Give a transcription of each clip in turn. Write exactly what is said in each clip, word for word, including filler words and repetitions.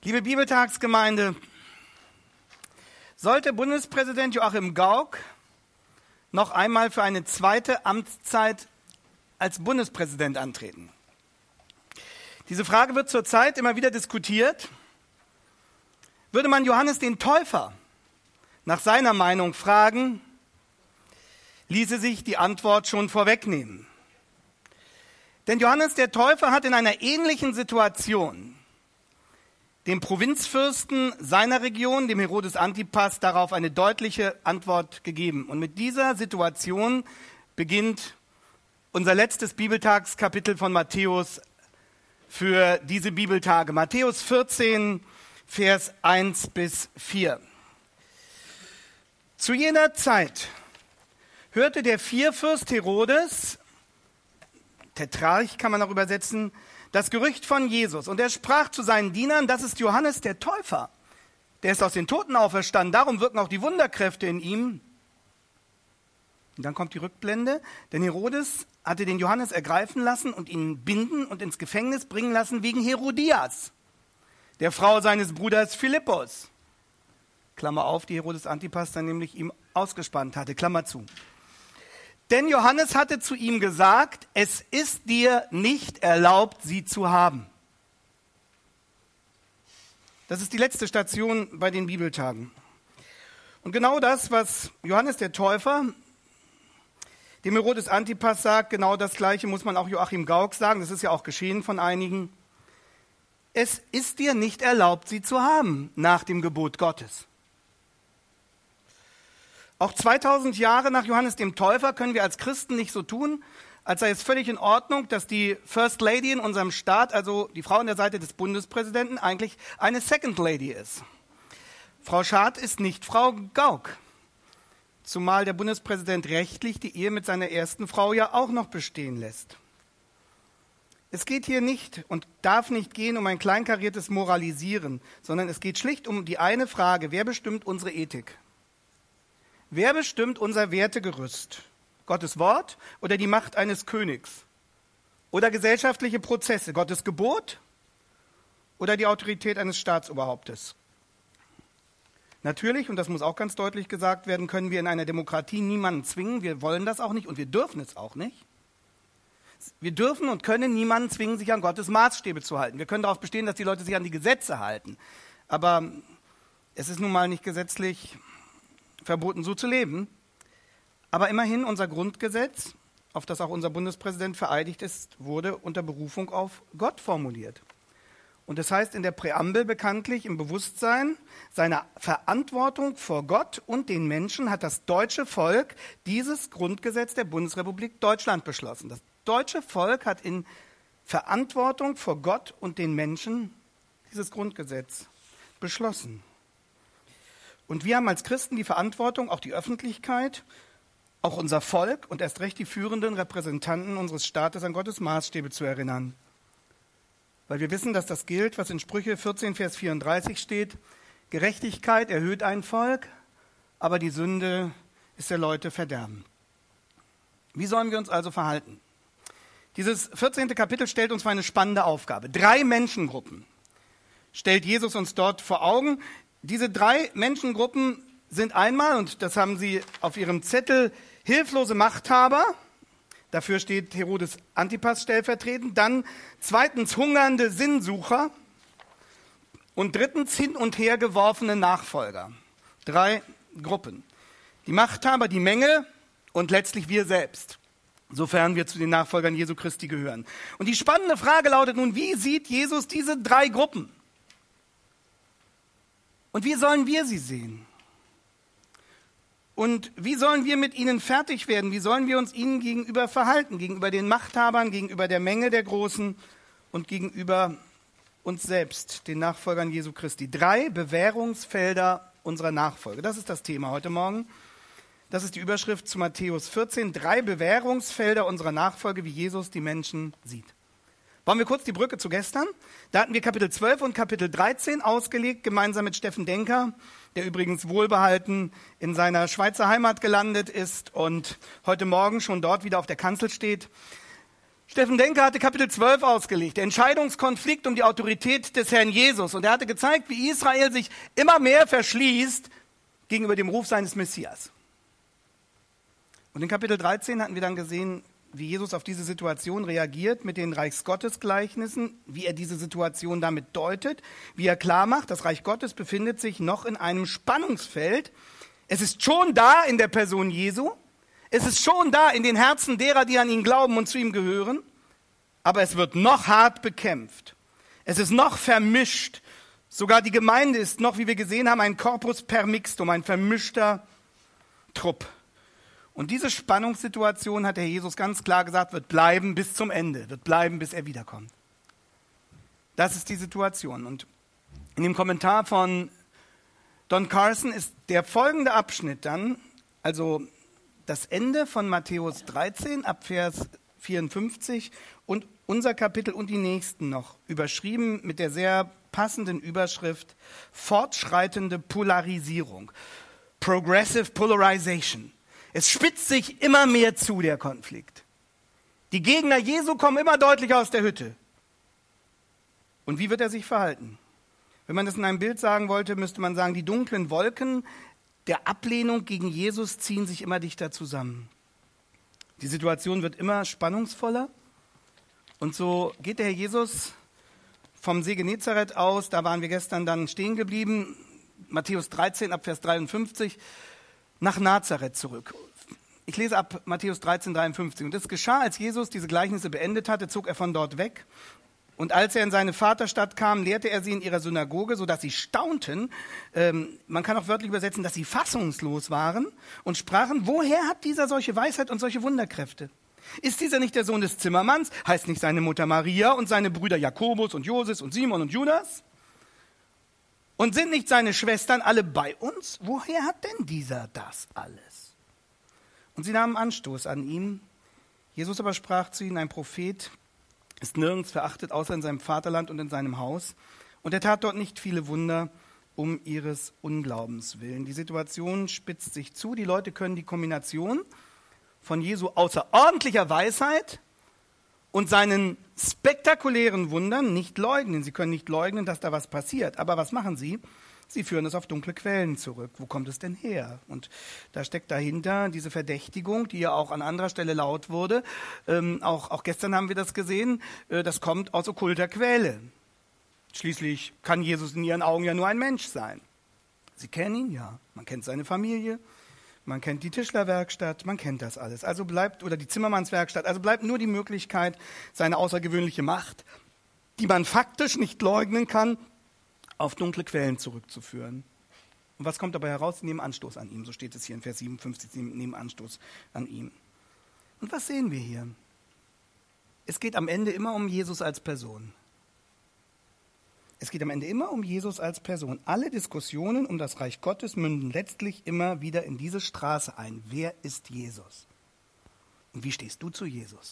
Liebe Bibeltagsgemeinde, sollte Bundespräsident Joachim Gauck noch einmal für eine zweite Amtszeit als Bundespräsident antreten? Diese Frage wird zurzeit immer wieder diskutiert. Würde man Johannes den Täufer nach seiner Meinung fragen, ließe sich die Antwort schon vorwegnehmen. Denn Johannes der Täufer hat in einer ähnlichen Situation dem Provinzfürsten seiner Region, dem Herodes Antipas, darauf eine deutliche Antwort gegeben. Und mit dieser Situation beginnt unser letztes Bibeltagskapitel von Matthäus für diese Bibeltage. Matthäus vierzehn, Vers eins bis vier. Zu jener Zeit hörte der Vierfürst Herodes, Tetrarch kann man auch übersetzen, das Gerücht von Jesus. Und er sprach zu seinen Dienern, das ist Johannes der Täufer. Der ist aus den Toten auferstanden, darum wirken auch die Wunderkräfte in ihm. Und dann kommt die Rückblende, denn Herodes hatte den Johannes ergreifen lassen und ihn binden und ins Gefängnis bringen lassen wegen Herodias, der Frau seines Bruders Philippus. Klammer auf, die Herodes Antipas dann nämlich ihm ausgespannt hatte, Klammer zu. Denn Johannes hatte zu ihm gesagt, es ist dir nicht erlaubt, sie zu haben. Das ist die letzte Station bei den Bibeltagen. Und genau das, was Johannes der Täufer dem Herodes Antipas sagt, genau das Gleiche muss man auch Joachim Gauck sagen. Das ist ja auch geschehen von einigen. Es ist dir nicht erlaubt, sie zu haben, nach dem Gebot Gottes. Auch zweitausend Jahre nach Johannes dem Täufer können wir als Christen nicht so tun, als sei es völlig in Ordnung, dass die First Lady in unserem Staat, also die Frau an der Seite des Bundespräsidenten, eigentlich eine Second Lady ist. Frau Schad ist nicht Frau Gauck, zumal der Bundespräsident rechtlich die Ehe mit seiner ersten Frau ja auch noch bestehen lässt. Es geht hier nicht und darf nicht gehen um ein kleinkariertes Moralisieren, sondern es geht schlicht um die eine Frage, wer bestimmt unsere Ethik? Wer bestimmt unser Wertegerüst? Gottes Wort oder die Macht eines Königs? Oder gesellschaftliche Prozesse? Gottes Gebot oder die Autorität eines Staatsoberhauptes? Natürlich, und das muss auch ganz deutlich gesagt werden, können wir in einer Demokratie niemanden zwingen. Wir wollen das auch nicht und wir dürfen es auch nicht. Wir dürfen und können niemanden zwingen, sich an Gottes Maßstäbe zu halten. Wir können darauf bestehen, dass die Leute sich an die Gesetze halten. Aber es ist nun mal nicht gesetzlich verboten, so zu leben. Aber immerhin unser Grundgesetz, auf das auch unser Bundespräsident vereidigt ist, wurde unter Berufung auf Gott formuliert. Und das heißt in der Präambel bekanntlich im Bewusstsein seiner Verantwortung vor Gott und den Menschen hat das deutsche Volk dieses Grundgesetz der Bundesrepublik Deutschland beschlossen. Das deutsche Volk hat in Verantwortung vor Gott und den Menschen dieses Grundgesetz beschlossen. Und wir haben als Christen die Verantwortung, auch die Öffentlichkeit, auch unser Volk und erst recht die führenden Repräsentanten unseres Staates an Gottes Maßstäbe zu erinnern. Weil wir wissen, dass das gilt, was in Sprüche vierzehn, Vers vierunddreißig steht. Gerechtigkeit erhöht ein Volk, aber die Sünde ist der Leute Verderben. Wie sollen wir uns also verhalten? Dieses vierzehnte Kapitel stellt uns vor eine spannende Aufgabe. Drei Menschengruppen stellt Jesus uns dort vor Augen. Diese drei Menschengruppen sind einmal, und das haben Sie auf Ihrem Zettel, hilflose Machthaber. Dafür steht Herodes Antipas stellvertretend. Dann zweitens hungernde Sinnsucher. Und drittens hin und her geworfene Nachfolger. Drei Gruppen. Die Machthaber, die Menge und letztlich wir selbst, sofern wir zu den Nachfolgern Jesu Christi gehören. Und die spannende Frage lautet nun, wie sieht Jesus diese drei Gruppen? Und wie sollen wir sie sehen? Und wie sollen wir mit ihnen fertig werden? Wie sollen wir uns ihnen gegenüber verhalten? Gegenüber den Machthabern, gegenüber der Menge der Großen und gegenüber uns selbst, den Nachfolgern Jesu Christi. Drei Bewährungsfelder unserer Nachfolge. Das ist das Thema heute Morgen. Das ist die Überschrift zu Matthäus vierzehn. Drei Bewährungsfelder unserer Nachfolge, wie Jesus die Menschen sieht. Bauen wir kurz die Brücke zu gestern. Da hatten wir Kapitel zwölf und Kapitel dreizehn ausgelegt, gemeinsam mit Steffen Denker, der übrigens wohlbehalten in seiner Schweizer Heimat gelandet ist und heute Morgen schon dort wieder auf der Kanzel steht. Steffen Denker hatte Kapitel zwölf ausgelegt, der Entscheidungskonflikt um die Autorität des Herrn Jesus. Und er hatte gezeigt, wie Israel sich immer mehr verschließt gegenüber dem Ruf seines Messias. Und in Kapitel dreizehn hatten wir dann gesehen, wie Jesus auf diese Situation reagiert mit den Reichsgottesgleichnissen, wie er diese Situation damit deutet, wie er klar macht, das Reich Gottes befindet sich noch in einem Spannungsfeld. Es ist schon da in der Person Jesu, es ist schon da in den Herzen derer, die an ihn glauben und zu ihm gehören, aber es wird noch hart bekämpft. Es ist noch vermischt. Sogar die Gemeinde ist noch, wie wir gesehen haben, ein Corpus permixtum, ein vermischter Trupp. Und diese Spannungssituation, hat der Jesus ganz klar gesagt, wird bleiben bis zum Ende, wird bleiben, bis er wiederkommt. Das ist die Situation. Und in dem Kommentar von Don Carson ist der folgende Abschnitt dann, also das Ende von Matthäus dreizehn ab Vers vierundfünfzig und unser Kapitel und die nächsten noch, überschrieben mit der sehr passenden Überschrift fortschreitende Polarisierung, Progressive Polarization. Es spitzt sich immer mehr zu, der Konflikt. Die Gegner Jesu kommen immer deutlicher aus der Hütte. Und wie wird er sich verhalten? Wenn man das in einem Bild sagen wollte, müsste man sagen, die dunklen Wolken der Ablehnung gegen Jesus ziehen sich immer dichter zusammen. Die Situation wird immer spannungsvoller. Und so geht der Herr Jesus vom See Genezareth aus, da waren wir gestern dann stehen geblieben, Matthäus dreizehn ab Vers dreiundfünfzig, nach Nazareth zurück. Ich lese ab Matthäus dreizehn, dreiundfünfzig. Und es geschah, als Jesus diese Gleichnisse beendet hatte, zog er von dort weg. Und als er in seine Vaterstadt kam, lehrte er sie in ihrer Synagoge, sodass sie staunten. Ähm, man kann auch wörtlich übersetzen, dass sie fassungslos waren und sprachen, woher hat dieser solche Weisheit und solche Wunderkräfte? Ist dieser nicht der Sohn des Zimmermanns? Heißt nicht seine Mutter Maria und seine Brüder Jakobus und Joses und Simon und Judas? Und sind nicht seine Schwestern alle bei uns? Woher hat denn dieser das alles? Und sie nahmen Anstoß an ihm. Jesus aber sprach zu ihnen, ein Prophet ist nirgends verachtet, außer in seinem Vaterland und in seinem Haus. Und er tat dort nicht viele Wunder um ihres Unglaubens willen. Die Situation spitzt sich zu. Die Leute können die Kombination von Jesu außerordentlicher Weisheit und seinen spektakulären Wundern nicht leugnen. Sie können nicht leugnen, dass da was passiert. Aber was machen sie? Sie führen es auf dunkle Quellen zurück. Wo kommt es denn her? Und da steckt dahinter diese Verdächtigung, die ja auch an anderer Stelle laut wurde. Ähm, auch, auch gestern haben wir das gesehen. Äh, das kommt aus okkulter Quelle. Schließlich kann Jesus in ihren Augen ja nur ein Mensch sein. Sie kennen ihn, ja. Man kennt seine Familie. Man kennt die Tischlerwerkstatt, man kennt das alles. Also bleibt, oder die Zimmermannswerkstatt, also bleibt nur die Möglichkeit, seine außergewöhnliche Macht, die man faktisch nicht leugnen kann, auf dunkle Quellen zurückzuführen. Und was kommt dabei heraus? Sie nehmen Anstoß an ihm, so steht es hier in Vers siebenundfünfzig, sie nehmen Anstoß an ihm. Und was sehen wir hier? Es geht am Ende immer um Jesus als Person. Es geht am Ende immer um Jesus als Person. Alle Diskussionen um das Reich Gottes münden letztlich immer wieder in diese Straße ein. Wer ist Jesus? Und wie stehst du zu Jesus?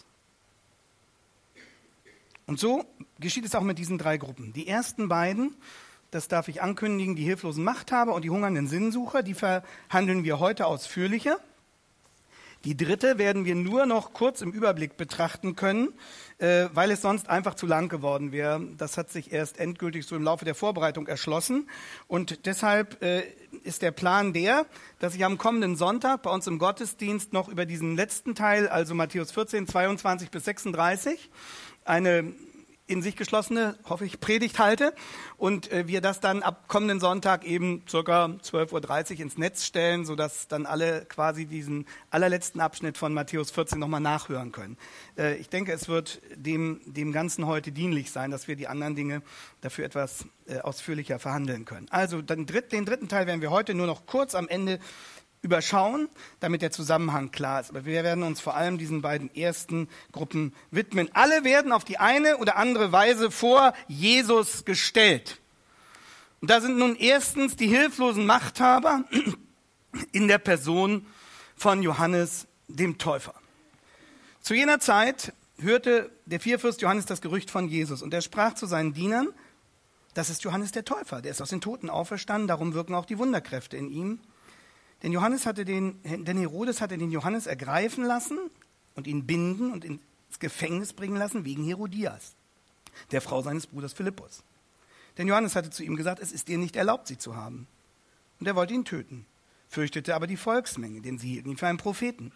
Und so geschieht es auch mit diesen drei Gruppen. Die ersten beiden, das darf ich ankündigen, die hilflosen Machthaber und die hungernden Sinnsucher, die verhandeln wir heute ausführlicher. Die dritte werden wir nur noch kurz im Überblick betrachten können, äh, weil es sonst einfach zu lang geworden wäre. Das hat sich erst endgültig so im Laufe der Vorbereitung erschlossen. Und deshalb äh, ist der Plan der, dass ich am kommenden Sonntag bei uns im Gottesdienst noch über diesen letzten Teil, also Matthäus vierzehn, zweiundzwanzig bis sechsunddreißig, eine in sich geschlossene, hoffe ich, Predigt halte und äh, wir das dann ab kommenden Sonntag eben circa zwölf Uhr dreißig ins Netz stellen, sodass dann alle quasi diesen allerletzten Abschnitt von Matthäus vierzehn nochmal nachhören können. Äh, ich denke, es wird dem, dem Ganzen heute dienlich sein, dass wir die anderen Dinge dafür etwas äh, ausführlicher verhandeln können. Also den, dritt, den dritten Teil werden wir heute nur noch kurz am Ende überschauen, damit der Zusammenhang klar ist. Aber wir werden uns vor allem diesen beiden ersten Gruppen widmen. Alle werden auf die eine oder andere Weise vor Jesus gestellt. Und da sind nun erstens die hilflosen Machthaber in der Person von Johannes dem Täufer. Zu jener Zeit hörte der Vierfürst Johannes das Gerücht von Jesus und er sprach zu seinen Dienern, das ist Johannes der Täufer, der ist aus den Toten auferstanden, darum wirken auch die Wunderkräfte in ihm. Denn, Johannes hatte den, denn Herodes hatte den Johannes ergreifen lassen und ihn binden und in, ins Gefängnis bringen lassen wegen Herodias, der Frau seines Bruders Philippus. Denn Johannes hatte zu ihm gesagt, es ist dir nicht erlaubt, sie zu haben. Und er wollte ihn töten, fürchtete aber die Volksmenge, denn sie hielten ihn für einen Propheten.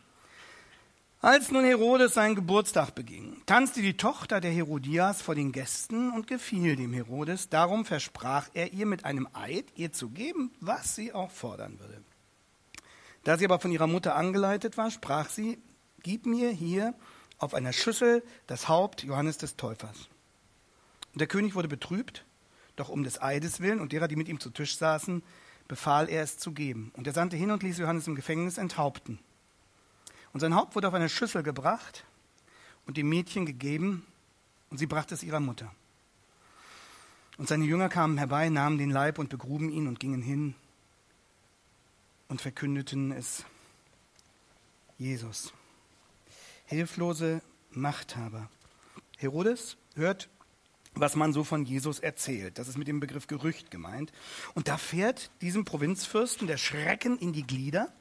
Als nun Herodes seinen Geburtstag beging, tanzte die Tochter der Herodias vor den Gästen und gefiel dem Herodes. Darum versprach er ihr mit einem Eid, ihr zu geben, was sie auch fordern würde. Da sie aber von ihrer Mutter angeleitet war, sprach sie, gib mir hier auf einer Schüssel das Haupt Johannes des Täufers. Und der König wurde betrübt, doch um des Eides willen und derer, die mit ihm zu Tisch saßen, befahl er es zu geben. Und er sandte hin und ließ Johannes im Gefängnis enthaupten. Und sein Haupt wurde auf eine Schüssel gebracht und dem Mädchen gegeben, und sie brachte es ihrer Mutter. Und seine Jünger kamen herbei, nahmen den Leib und begruben ihn und gingen hin und verkündeten es Jesus. Hilflose Machthaber. Herodes hört, was man so von Jesus erzählt. Das ist mit dem Begriff Gerücht gemeint. Und da fährt diesem Provinzfürsten der Schrecken in die Glieder.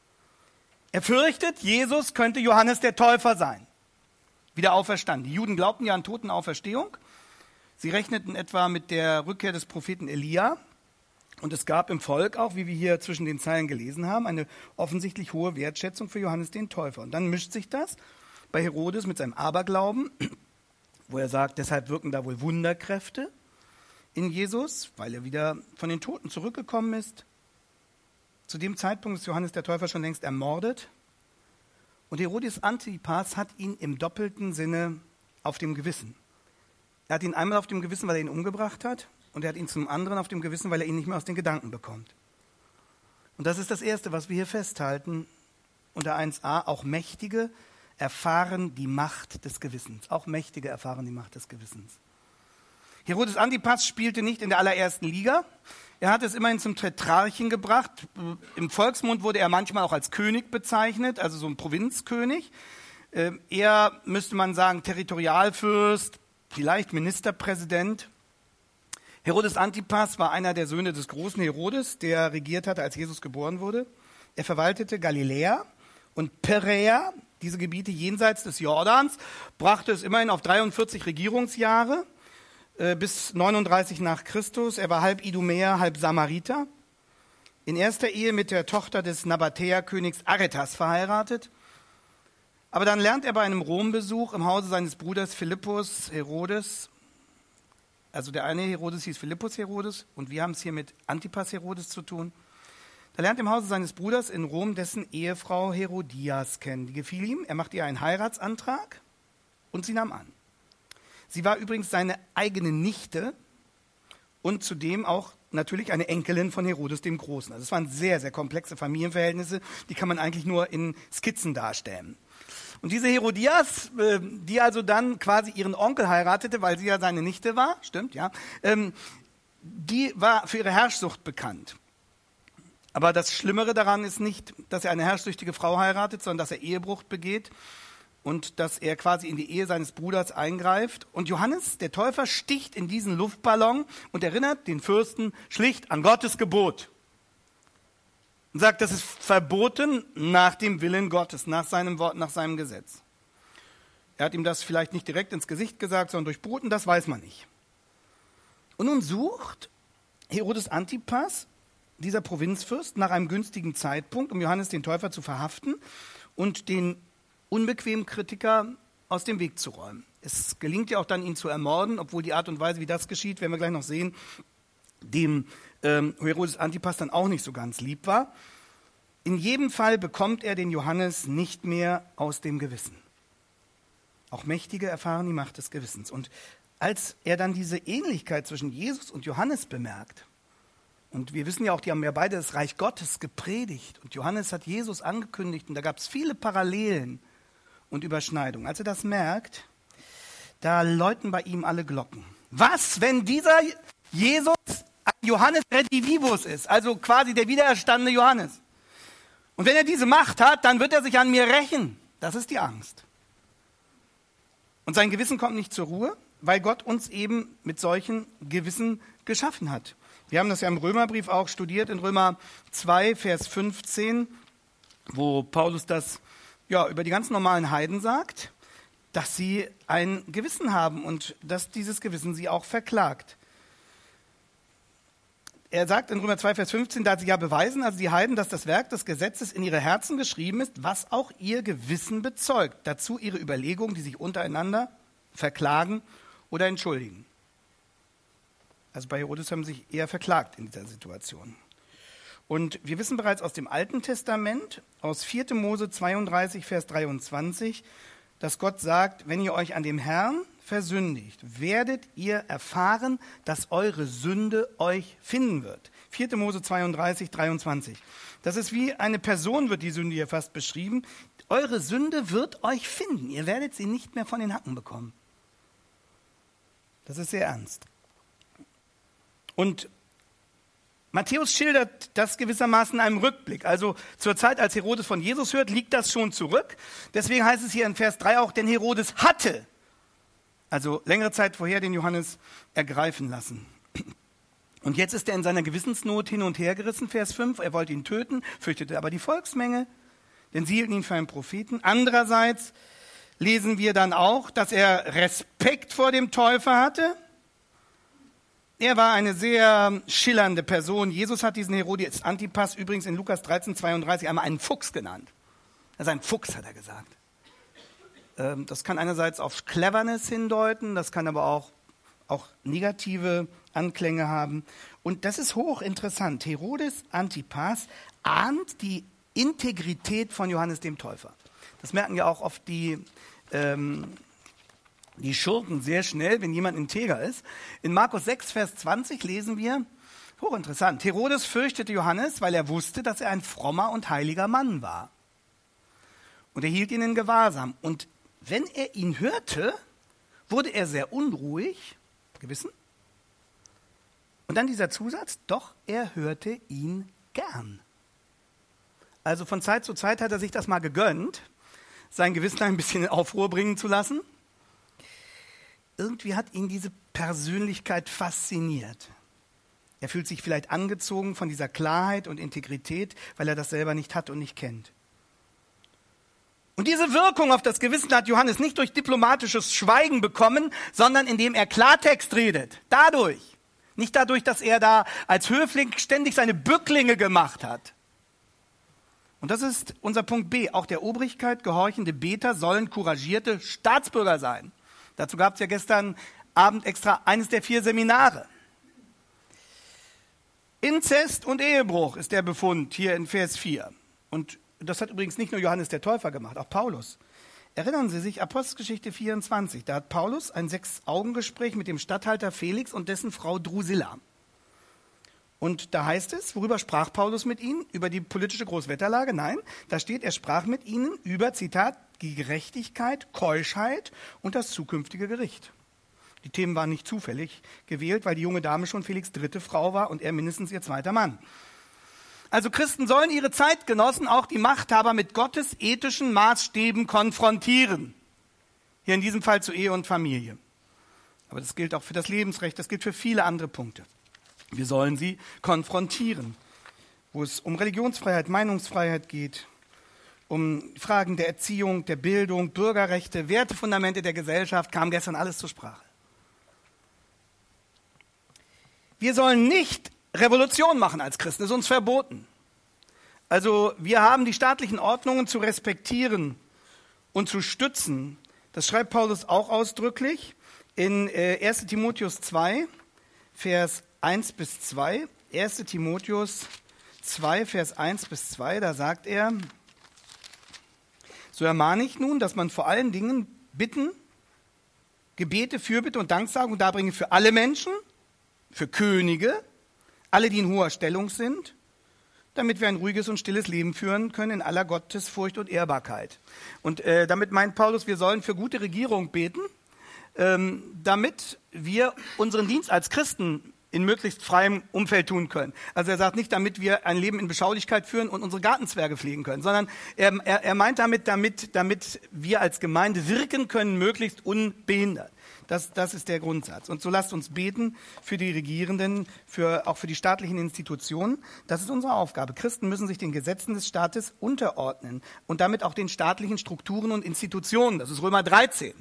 Er fürchtet, Jesus könnte Johannes der Täufer sein. Wieder auferstanden. Die Juden glaubten ja an Totenauferstehung. Sie rechneten etwa mit der Rückkehr des Propheten Elia. Und es gab im Volk auch, wie wir hier zwischen den Zeilen gelesen haben, eine offensichtlich hohe Wertschätzung für Johannes den Täufer. Und dann mischt sich das bei Herodes mit seinem Aberglauben, wo er sagt, deshalb wirken da wohl Wunderkräfte in Jesus, weil er wieder von den Toten zurückgekommen ist. Zu dem Zeitpunkt ist Johannes der Täufer schon längst ermordet. Und Herodes Antipas hat ihn im doppelten Sinne auf dem Gewissen. Er hat ihn einmal auf dem Gewissen, weil er ihn umgebracht hat, und er hat ihn zum anderen auf dem Gewissen, weil er ihn nicht mehr aus den Gedanken bekommt. Und das ist das Erste, was wir hier festhalten. Unter eins a, auch Mächtige erfahren die Macht des Gewissens. Auch Mächtige erfahren die Macht des Gewissens. Herodes Antipas spielte nicht in der allerersten Liga. Er hat es immerhin zum Tetrarchen gebracht. Im Volksmund wurde er manchmal auch als König bezeichnet, also so ein Provinzkönig. Er, müsste man sagen, Territorialfürst, vielleicht Ministerpräsident. Herodes Antipas war einer der Söhne des großen Herodes, der regiert hatte, als Jesus geboren wurde. Er verwaltete Galiläa und Peräa, diese Gebiete jenseits des Jordans, brachte es immerhin auf dreiundvierzig Regierungsjahre äh, bis neununddreißig nach Christus. Er war halb Idumäer, halb Samariter. In erster Ehe mit der Tochter des Nabatäerkönigs Aretas verheiratet. Aber dann lernt er bei einem Rombesuch im Hause seines Bruders Philippus Herodes, also der eine Herodes hieß Philippus Herodes und wir haben es hier mit Antipas Herodes zu tun. Da lernt er im Hause seines Bruders in Rom dessen Ehefrau Herodias kennen. Die gefiel ihm, er machte ihr einen Heiratsantrag und sie nahm an. Sie war übrigens seine eigene Nichte und zudem auch natürlich eine Enkelin von Herodes dem Großen. Also es waren sehr, sehr komplexe Familienverhältnisse, die kann man eigentlich nur in Skizzen darstellen. Und diese Herodias, die also dann quasi ihren Onkel heiratete, weil sie ja seine Nichte war, stimmt, ja, die war für ihre Herrschsucht bekannt. Aber das Schlimmere daran ist nicht, dass er eine herrschsüchtige Frau heiratet, sondern dass er Ehebruch begeht und dass er quasi in die Ehe seines Bruders eingreift. Und Johannes, der Täufer, sticht in diesen Luftballon und erinnert den Fürsten schlicht an Gottes Gebot. Und sagt, das ist verboten nach dem Willen Gottes, nach seinem Wort, nach seinem Gesetz. Er hat ihm das vielleicht nicht direkt ins Gesicht gesagt, sondern durchboten, das weiß man nicht. Und nun sucht Herodes Antipas, dieser Provinzfürst, nach einem günstigen Zeitpunkt, um Johannes den Täufer zu verhaften und den unbequemen Kritiker aus dem Weg zu räumen. Es gelingt ja auch dann, ihn zu ermorden, obwohl die Art und Weise, wie das geschieht, werden wir gleich noch sehen, dem ähm, Herodes Antipas dann auch nicht so ganz lieb war. In jedem Fall bekommt er den Johannes nicht mehr aus dem Gewissen. Auch Mächtige erfahren die Macht des Gewissens. Und als er dann diese Ähnlichkeit zwischen Jesus und Johannes bemerkt, und wir wissen ja auch, die haben ja beide das Reich Gottes gepredigt, und Johannes hat Jesus angekündigt, und da gab es viele Parallelen und Überschneidungen. Als er das merkt, da läuten bei ihm alle Glocken. Was, wenn dieser Jesus Johannes Redivivus ist, also quasi der wiedererstandene Johannes. Und wenn er diese Macht hat, dann wird er sich an mir rächen. Das ist die Angst. Und sein Gewissen kommt nicht zur Ruhe, weil Gott uns eben mit solchen Gewissen geschaffen hat. Wir haben das ja im Römerbrief auch studiert, in Römer zwei, Vers fünfzehn, wo Paulus das ja über die ganz normalen Heiden sagt. dass sie ein Gewissen haben und dass dieses Gewissen sie auch verklagt. Er sagt in Römer zwei, Vers fünfzehn, da sie ja beweisen, also die Heiden, dass das Werk des Gesetzes in ihre Herzen geschrieben ist, was auch ihr Gewissen bezeugt. Dazu ihre Überlegungen, die sich untereinander verklagen oder entschuldigen. Also bei Herodes haben sie sich eher verklagt in dieser Situation. Und wir wissen bereits aus dem Alten Testament, aus vierter Mose zweiunddreißig, Vers dreiundzwanzig, dass Gott sagt, wenn ihr euch an dem Herrn versündigt, werdet ihr erfahren, dass eure Sünde euch finden wird. vierter Mose zweiunddreißig, dreiundzwanzig. Das ist wie eine Person, wird die Sünde hier fast beschrieben. Eure Sünde wird euch finden. Ihr werdet sie nicht mehr von den Hacken bekommen. Das ist sehr ernst. Und Matthäus schildert das gewissermaßen in einem Rückblick. Also zur Zeit, als Herodes von Jesus hört, liegt das schon zurück. Deswegen heißt es hier in Vers drei auch, denn Herodes hatte, also längere Zeit vorher, den Johannes ergreifen lassen. Und jetzt ist er in seiner Gewissensnot hin und her gerissen, Vers fünf. Er wollte ihn töten, fürchtete aber die Volksmenge, denn sie hielten ihn für einen Propheten. Andererseits lesen wir dann auch, dass er Respekt vor dem Täufer hatte. Er war eine sehr schillernde Person. Jesus hat diesen Herodes Antipas übrigens in Lukas dreizehn, zweiunddreißig einmal einen Fuchs genannt. Also ein Fuchs, hat er gesagt. Das kann einerseits auf Cleverness hindeuten, das kann aber auch, auch negative Anklänge haben. Und das ist hochinteressant. Herodes Antipas ahnt die Integrität von Johannes dem Täufer. Das merken ja auch oft die, ähm, die Schurken sehr schnell, wenn jemand integer ist. In Markus sechs, Vers zwanzig lesen wir, hochinteressant, Herodes fürchtete Johannes, weil er wusste, dass er ein frommer und heiliger Mann war. Und er hielt ihn in Gewahrsam. Und wenn er ihn hörte, wurde er sehr unruhig, gewissen. Und dann dieser Zusatz, doch er hörte ihn gern. Also von Zeit zu Zeit hat er sich das mal gegönnt, sein Gewissen ein bisschen in Aufruhr bringen zu lassen. Irgendwie hat ihn diese Persönlichkeit fasziniert. Er fühlt sich vielleicht angezogen von dieser Klarheit und Integrität, weil er das selber nicht hat und nicht kennt. Und diese Wirkung auf das Gewissen hat Johannes nicht durch diplomatisches Schweigen bekommen, sondern indem er Klartext redet. Dadurch. Nicht dadurch, dass er da als Höfling ständig seine Bücklinge gemacht hat. Und das ist unser Punkt B. Auch der Obrigkeit gehorchende Beter sollen couragierte Staatsbürger sein. Dazu gab es ja gestern Abend extra eines der vier Seminare. Inzest und Ehebruch ist der Befund hier in Vers vier. Und das hat übrigens nicht nur Johannes der Täufer gemacht, auch Paulus. Erinnern Sie sich, Apostelgeschichte vierundzwanzig, da hat Paulus ein Sechs-Augen-Gespräch mit dem Statthalter Felix und dessen Frau Drusilla. Und da heißt es, worüber sprach Paulus mit ihnen? Über die politische Großwetterlage? Nein, da steht, er sprach mit ihnen über, Zitat, die Gerechtigkeit, Keuschheit und das zukünftige Gericht. Die Themen waren nicht zufällig gewählt, weil die junge Dame schon Felix' dritte Frau war und er mindestens ihr zweiter Mann. Also Christen sollen ihre Zeitgenossen, auch die Machthaber, mit Gottes ethischen Maßstäben konfrontieren. Hier in diesem Fall zu Ehe und Familie. Aber das gilt auch für das Lebensrecht, das gilt für viele andere Punkte. Wir sollen sie konfrontieren, wo es um Religionsfreiheit, Meinungsfreiheit geht, um Fragen der Erziehung, der Bildung, Bürgerrechte, Wertefundamente der Gesellschaft, kam gestern alles zur Sprache. Wir sollen nicht Revolution machen als Christen, das ist uns verboten. Also wir haben die staatlichen Ordnungen zu respektieren und zu stützen. Das schreibt Paulus auch ausdrücklich in äh, erster Timotheus zwei, Vers eins bis zwei. erster Timotheus zwei, Vers eins bis zwei, da sagt er, so ermahne ich nun, dass man vor allen Dingen Bitten, Gebete, Fürbitte und Danksagung darbringe für alle Menschen, für Könige, alle, die in hoher Stellung sind, damit wir ein ruhiges und stilles Leben führen können in aller Gottesfurcht und Ehrbarkeit. Und äh, damit meint Paulus, wir sollen für gute Regierung beten, ähm, damit wir unseren Dienst als Christen in möglichst freiem Umfeld tun können. Also er sagt nicht, damit wir ein Leben in Beschaulichkeit führen und unsere Gartenzwerge pflegen können, sondern er, er, er meint damit, damit, damit wir als Gemeinde wirken können, möglichst unbehindert. Das, das ist der Grundsatz. Und so lasst uns beten für die Regierenden, für, auch für die staatlichen Institutionen. Das ist unsere Aufgabe. Christen müssen sich den Gesetzen des Staates unterordnen und damit auch den staatlichen Strukturen und Institutionen. Das ist Römer dreizehn.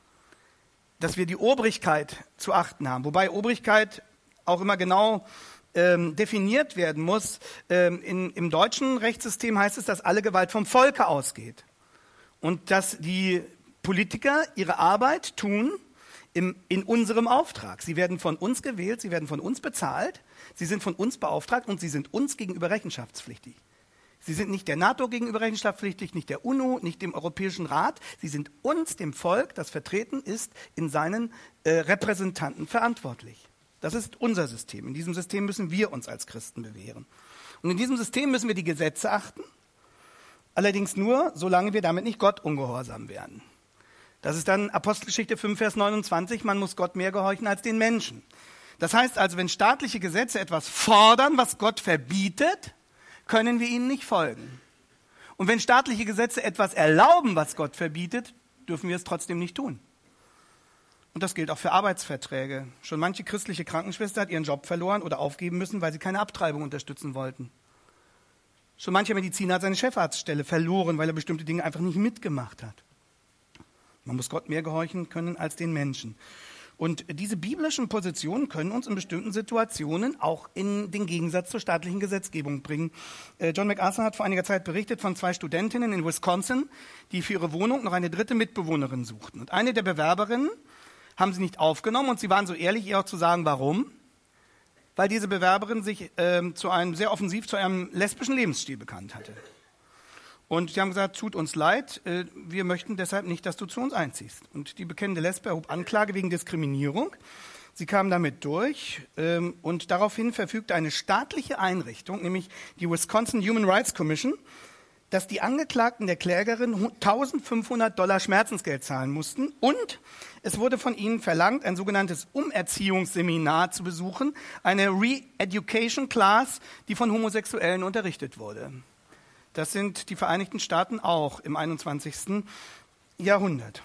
Dass wir die Obrigkeit zu achten haben. Wobei Obrigkeit auch immer genau ähm, definiert werden muss. Ähm, in, im deutschen Rechtssystem heißt es, dass alle Gewalt vom Volke ausgeht. Und dass die Politiker ihre Arbeit tun im, in unserem Auftrag. Sie werden von uns gewählt, sie werden von uns bezahlt, sie sind von uns beauftragt und sie sind uns gegenüber rechenschaftspflichtig. Sie sind nicht der NATO gegenüber rechenschaftspflichtig, nicht der UNO, nicht dem Europäischen Rat. Sie sind uns, dem Volk, das vertreten ist, in seinen äh, Repräsentanten verantwortlich. Das ist unser System. In diesem System müssen wir uns als Christen bewähren. Und in diesem System müssen wir die Gesetze achten, allerdings nur, solange wir damit nicht Gott ungehorsam werden. Das ist dann Apostelgeschichte fünf, Vers neunundzwanzig, man muss Gott mehr gehorchen als den Menschen. Das heißt also, wenn staatliche Gesetze etwas fordern, was Gott verbietet, können wir ihnen nicht folgen. Und wenn staatliche Gesetze etwas erlauben, was Gott verbietet, dürfen wir es trotzdem nicht tun. Und das gilt auch für Arbeitsverträge. Schon manche christliche Krankenschwester hat ihren Job verloren oder aufgeben müssen, weil sie keine Abtreibung unterstützen wollten. Schon mancher Mediziner hat seine Chefarztstelle verloren, weil er bestimmte Dinge einfach nicht mitgemacht hat. Man muss Gott mehr gehorchen können als den Menschen. Und diese biblischen Positionen können uns in bestimmten Situationen auch in den Gegensatz zur staatlichen Gesetzgebung bringen. John MacArthur hat vor einiger Zeit berichtet von zwei Studentinnen in Wisconsin, die für ihre Wohnung noch eine dritte Mitbewohnerin suchten. Und eine der Bewerberinnen haben sie nicht aufgenommen und sie waren so ehrlich, ihr auch zu sagen, warum? Weil diese Bewerberin sich äh, zu einem, sehr offensiv zu einem lesbischen Lebensstil bekannt hatte. Und sie haben gesagt, tut uns leid, äh, wir möchten deshalb nicht, dass du zu uns einziehst. Und die bekennende Lesbe erhob Anklage wegen Diskriminierung. Sie kam damit durch ähm, und daraufhin verfügte eine staatliche Einrichtung, nämlich die Wisconsin Human Rights Commission, dass die Angeklagten der Klägerin eintausendfünfhundert Dollar Schmerzensgeld zahlen mussten und es wurde von ihnen verlangt, ein sogenanntes Umerziehungsseminar zu besuchen, eine Re-Education Class, die von Homosexuellen unterrichtet wurde. Das sind die Vereinigten Staaten auch im einundzwanzigsten Jahrhundert.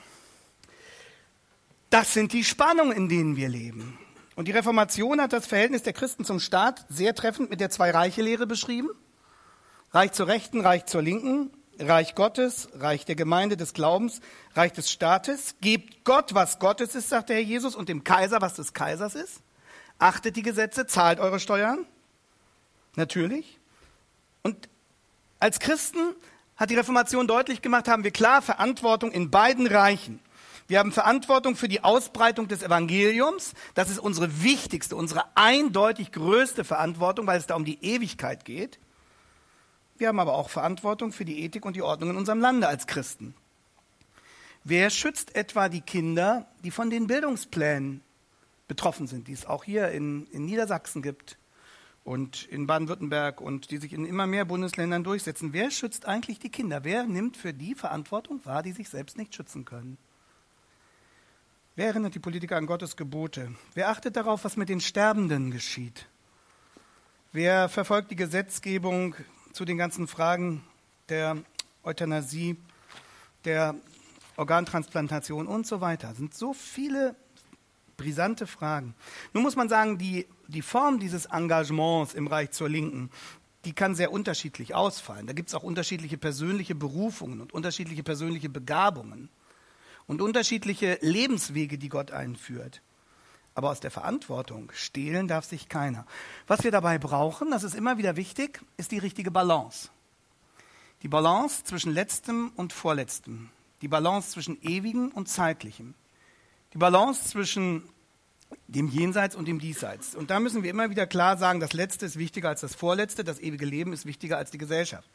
Das sind die Spannungen, in denen wir leben. Und die Reformation hat das Verhältnis der Christen zum Staat sehr treffend mit der Zwei-Reiche-Lehre beschrieben. Reich zur Rechten, Reich zur Linken, Reich Gottes, Reich der Gemeinde des Glaubens, Reich des Staates. Gebt Gott, was Gottes ist, sagt der Herr Jesus, und dem Kaiser, was des Kaisers ist. Achtet die Gesetze, zahlt eure Steuern. Natürlich. Und als Christen hat die Reformation deutlich gemacht, haben wir klar Verantwortung in beiden Reichen. Wir haben Verantwortung für die Ausbreitung des Evangeliums. Das ist unsere wichtigste, unsere eindeutig größte Verantwortung, weil es da um die Ewigkeit geht. Wir haben aber auch Verantwortung für die Ethik und die Ordnung in unserem Lande als Christen. Wer schützt etwa die Kinder, die von den Bildungsplänen betroffen sind, die es auch hier in, in Niedersachsen gibt und in Baden-Württemberg und die sich in immer mehr Bundesländern durchsetzen? Wer schützt eigentlich die Kinder? Wer nimmt für die Verantwortung wahr, die sich selbst nicht schützen können? Wer erinnert die Politiker an Gottes Gebote? Wer achtet darauf, was mit den Sterbenden geschieht? Wer verfolgt die Gesetzgebung zu den ganzen Fragen der Euthanasie, der Organtransplantation und so weiter? Das sind so viele brisante Fragen. Nun muss man sagen, die, die Form dieses Engagements im Reich zur Linken, die kann sehr unterschiedlich ausfallen. Da gibt es auch unterschiedliche persönliche Berufungen und unterschiedliche persönliche Begabungen und unterschiedliche Lebenswege, die Gott einführt. Aber aus der Verantwortung stehlen darf sich keiner. Was wir dabei brauchen, das ist immer wieder wichtig, ist die richtige Balance. Die Balance zwischen Letztem und Vorletztem. Die Balance zwischen Ewigem und Zeitlichem. Die Balance zwischen dem Jenseits und dem Diesseits. Und da müssen wir immer wieder klar sagen, das Letzte ist wichtiger als das Vorletzte, das ewige Leben ist wichtiger als die Gesellschaft.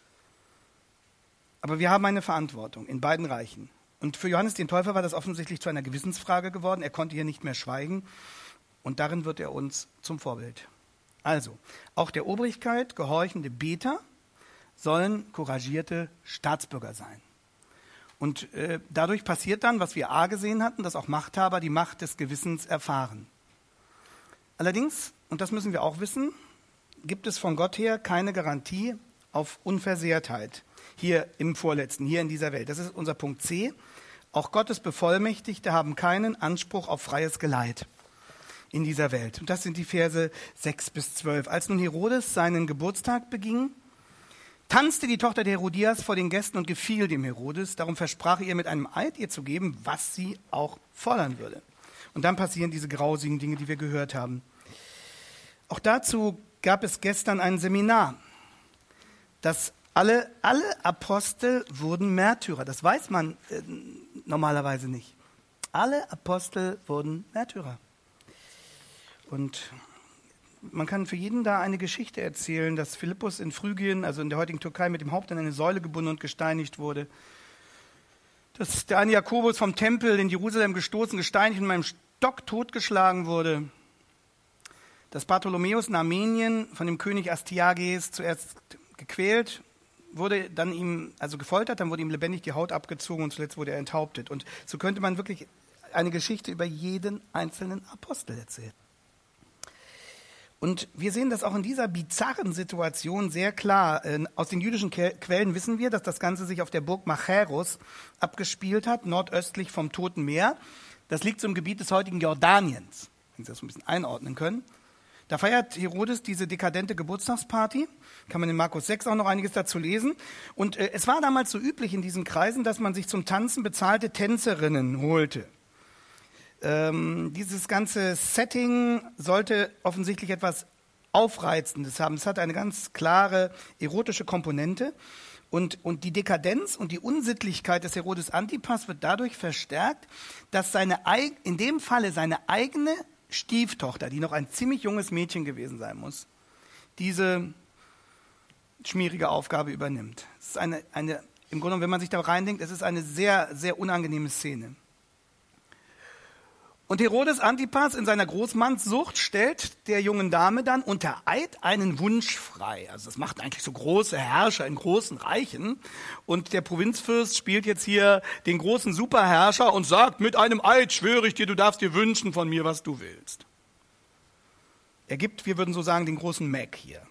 Aber wir haben eine Verantwortung in beiden Reichen. Und für Johannes den Täufer war das offensichtlich zu einer Gewissensfrage geworden. Er konnte hier nicht mehr schweigen. Und darin wird er uns zum Vorbild. Also, auch der Obrigkeit gehorchende Beter sollen couragierte Staatsbürger sein. Und äh, dadurch passiert dann, was wir A gesehen hatten, dass auch Machthaber die Macht des Gewissens erfahren. Allerdings, und das müssen wir auch wissen, gibt es von Gott her keine Garantie auf Unversehrtheit. Hier im Vorletzten, hier in dieser Welt. Das ist unser Punkt C. Auch Gottes Bevollmächtigte haben keinen Anspruch auf freies Geleit in dieser Welt. Und das sind die Verse sechs bis zwölf. Als nun Herodes seinen Geburtstag beging, tanzte die Tochter der Herodias vor den Gästen und gefiel dem Herodes. Darum versprach er ihr mit einem Eid ihr zu geben, was sie auch fordern würde. Und dann passieren diese grausigen Dinge, die wir gehört haben. Auch dazu gab es gestern ein Seminar, das Alle, alle Apostel wurden Märtyrer. Das weiß man äh, normalerweise nicht. Alle Apostel wurden Märtyrer. Und man kann für jeden da eine Geschichte erzählen, dass Philippus in Phrygien, also in der heutigen Türkei, mit dem Haupt an eine Säule gebunden und gesteinigt wurde. Dass der eine Jakobus vom Tempel in Jerusalem gestoßen, gesteinigt und mit einem Stock totgeschlagen wurde. Dass Bartholomäus in Armenien von dem König Astyages zuerst gequält wurde, dann ihm also gefoltert, dann wurde ihm lebendig die Haut abgezogen und zuletzt wurde er enthauptet. Und so könnte man wirklich eine Geschichte über jeden einzelnen Apostel erzählen. Und wir sehen das auch in dieser bizarren Situation sehr klar. Aus den jüdischen Quellen wissen wir, dass das Ganze sich auf der Burg Machaerus abgespielt hat, nordöstlich vom Toten Meer. Das liegt so im Gebiet des heutigen Jordaniens, wenn Sie das ein bisschen einordnen können. Da feiert Herodes diese dekadente Geburtstagsparty. Kann man in Markus sechs auch noch einiges dazu lesen. Und äh, es war damals so üblich in diesen Kreisen, dass man sich zum Tanzen bezahlte Tänzerinnen holte. Ähm, dieses ganze Setting sollte offensichtlich etwas Aufreizendes haben. Es hat eine ganz klare erotische Komponente. Und, und die Dekadenz und die Unsittlichkeit des Herodes Antipas wird dadurch verstärkt, dass seine, in dem Falle seine eigene Stieftochter, die noch ein ziemlich junges Mädchen gewesen sein muss, diese schmierige Aufgabe übernimmt. Es ist eine, eine, im Grunde, wenn man sich da reindenkt, es ist eine sehr, sehr unangenehme Szene. Und Herodes Antipas in seiner Großmannssucht stellt der jungen Dame dann unter Eid einen Wunsch frei. Also das macht eigentlich so große Herrscher in großen Reichen. Und der Provinzfürst spielt jetzt hier den großen Superherrscher und sagt, mit einem Eid schwöre ich dir, du darfst dir wünschen von mir, was du willst. Er gibt, wir würden so sagen, den großen Mac hier.